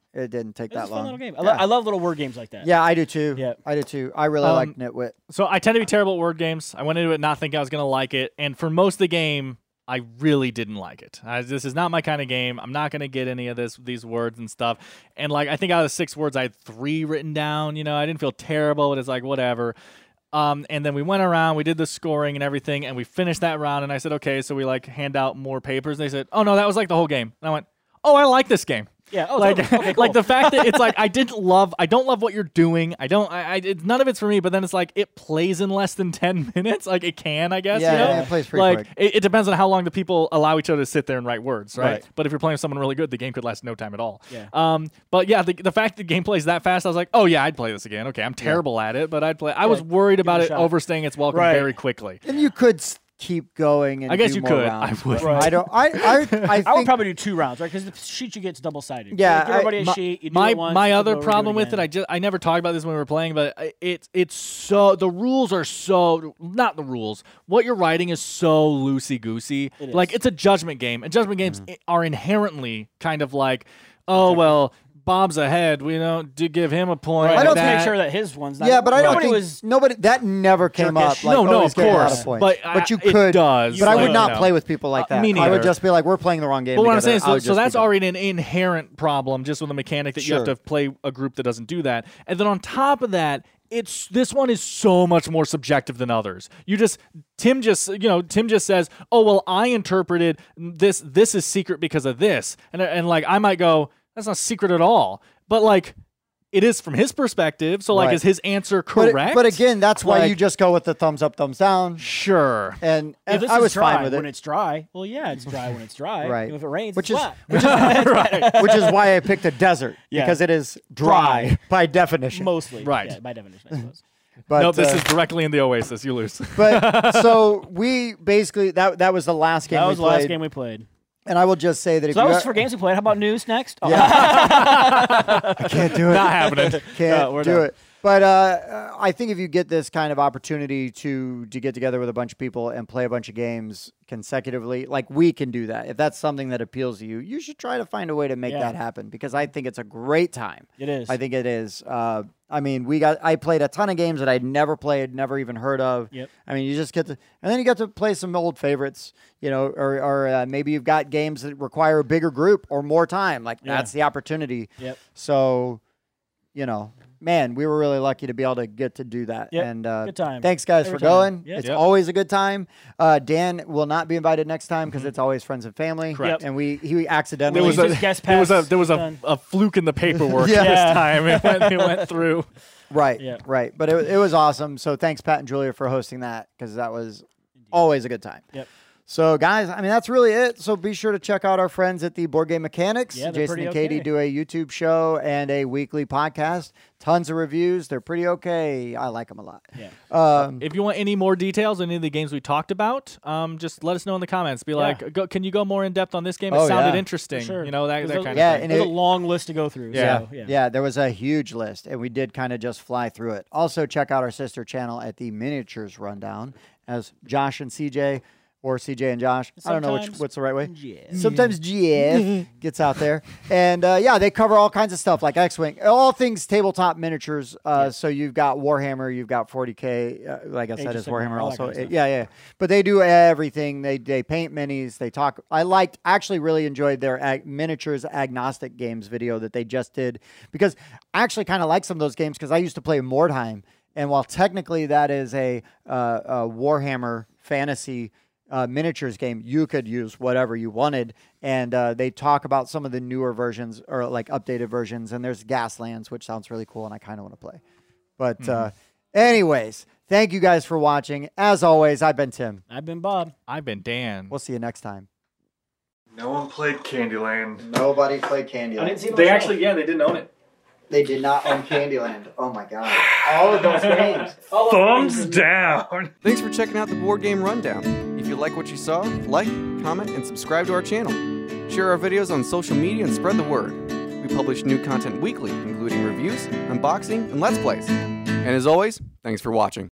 It didn't take
It's
that
a fun
long.
little game.
Yeah.
I love little word games like that.
Yeah, I do too.
Yeah.
I do too. I really like Nitwit.
So I tend to be terrible at word games. I went into it not thinking I was going to like it, and for most of the game, I really didn't like it. This is not my kind of game. I'm not going to get any of these words and stuff. And like, I think out of the 6 words, I had 3 written down. You know, I didn't feel terrible, but it's like whatever. And then we went around, we did the scoring and everything, and we finished that round. And I said, okay, so we like hand out more papers. And they said, oh no, that was like the whole game. And I went, oh, I like this game.
Yeah. Oh,
Like,
totally. Okay, cool.
like the fact that it's like I don't love what you're doing. None of it's for me. But then it's like it plays in less than 10 minutes. Like it can, I guess.
Yeah,
you know?
yeah, it plays pretty
like
quick.
it depends on how long the people allow each other to sit there and write words, right?
Right.
But if you're playing with someone really good, the game could last no time at all.
Yeah.
But yeah, the fact that the game plays that fast, I was like, oh yeah, I'd play this again. Okay, I'm terrible at it, but I'd play. I was worried about
it a
it
shot.
overstaying its welcome
Right.
very quickly.
And you could keep going and
I guess
do
you
more
could.
rounds,
I would.
but
Right.
I don't. I think
I would probably do 2 rounds, right? Because the sheet you get is double-sided.
Yeah,
So give everybody a
my-
sheet. You do
my
it once,
my
you
other
go over,
problem
do it
with it,
again.
I never talked about this when we were playing, but it's so the rules are so not the rules. What you're writing is so loosey goosey.
It
Like
is.
it's a judgment game, and judgment games are inherently kind of like, oh well, Bob's ahead. We don't give him a point.
Right.
I
I
don't
to make
that.
sure that his one's not.
Yeah, but I don't
nobody
think
was.
nobody that never came up.
Jerkish.
Like,
No,
oh,
of
he's getting a lot
course.
of points.
But
you
it
could.
does.
But I would
like,
not
you know.
play with people like that.
me
I would
neither.
just be like, we're playing the wrong game.
But what I'm
together.
saying,
I would
so
just
that's
be done.
already an inherent problem just with the mechanic that you have
Sure.
to play a group that doesn't do that. And then on top of that, this one is so much more subjective than others. Tim just says, "Oh, well, I interpreted this is secret because of this." And like I might go, "That's not secret at all." But like it is from his perspective. So like
Right.
is his answer
But,
correct?
but again, that's why
Like-
you just go with the thumbs up, thumbs down.
Sure.
And
If this
I
is
was
dry
fine with
when
it,
it's dry. Well, yeah, it's dry when it's dry.
Right.
And if it rains,
Which
it's
is-
flat.
which is why I picked a desert
Yeah.
because it is dry by definition.
Mostly.
Right.
Yeah, by definition, I suppose.
But
No, this is directly in the Oasis. You lose.
but so we basically that was the last game
That
we
was the
played.
last game we played.
And I will just say that if
So that
you
was for games we played. How about news next? Oh,
I can't do it.
Not happening.
Can't
No, we're
do
done.
it. But I think if you get this kind of opportunity to get together with a bunch of people and play a bunch of games consecutively, like we can do that. If that's something that appeals to you, you should try to find a way to make
Yeah.
that happen because I think it's a great time.
It is.
I think it is. I mean, I played a ton of games that I'd never played, never even heard of.
Yep.
I mean, you just get to, and then you get to play some old favorites, you know, or maybe you've got games that require a bigger group or more time. Like
Yeah.
that's the opportunity.
Yep.
So, you know, man, we were really lucky to be able to get to do that.
Yep.
And
Good time.
thanks, guys,
Every
for
time.
going.
Yep.
It's
Yep.
always a good time. Dan will not be invited next time because it's always friends and family.
Correct.
And he accidentally.
There was
He just guest passed.
there was
Done.
a fluke in the paperwork
Yeah.
this time. It went through.
Right,
Yeah.
right. But it was awesome. So thanks, Pat and Julia, for hosting that because that was always a good time.
Yep.
So, guys, I mean, that's really it. So be sure to check out our friends at the Board Game Mechanics.
Yeah, they're
Jason
pretty
and Katie
okay.
do a YouTube show and a weekly podcast. Tons of reviews. They're pretty okay. I like them a lot.
Yeah.
If you want any more details on any of the games we talked about, just let us know in the comments. Be like, can you go more in depth on this game? It
Oh,
sounded
yeah.
interesting.
Sure.
You know, that
There's
kind
a-
Yeah,
of thing.
and
There's
it-
a long list to go through.
Yeah.
So, yeah.
Yeah, there was a huge list, and we did kind of just fly through it. Also, check out our sister channel at the Miniatures Rundown as Josh and CJ, or CJ and Josh. I don't know
Sometimes
what's the right way.
Jeff.
Sometimes GF gets out there. And yeah, they cover all kinds of stuff like X-Wing, all things tabletop miniatures. So you've got Warhammer, you've got 40K, like I said,
Age of
is
Sigmar,
Warhammer
all that
also.
kind of stuff.
Yeah. But they do everything. They paint minis. They talk. Actually really enjoyed their miniatures agnostic games video that they just did because I actually kind of like some of those games because I used to play Mordheim. And while technically that is a Warhammer fantasy miniatures game, you could use whatever you wanted. And they talk about some of the newer versions or like updated versions. And there's Gaslands, which sounds really cool. And I kind of want to play. But anyways, thank you guys for watching. As always, I've been Tim.
I've been Bob.
I've been Dan.
We'll see you next time.
No one played Candyland.
Nobody played Candyland.
see
they didn't own it.
They did not own Candyland. Oh my God. All of those games.
Thumbs down.
Thanks for checking out the Board Game Rundown. If you like what you saw, like, comment, and subscribe to our channel. Share our videos on social media and spread the word. We publish new content weekly, including reviews, unboxing, and Let's Plays. And as always, thanks for watching.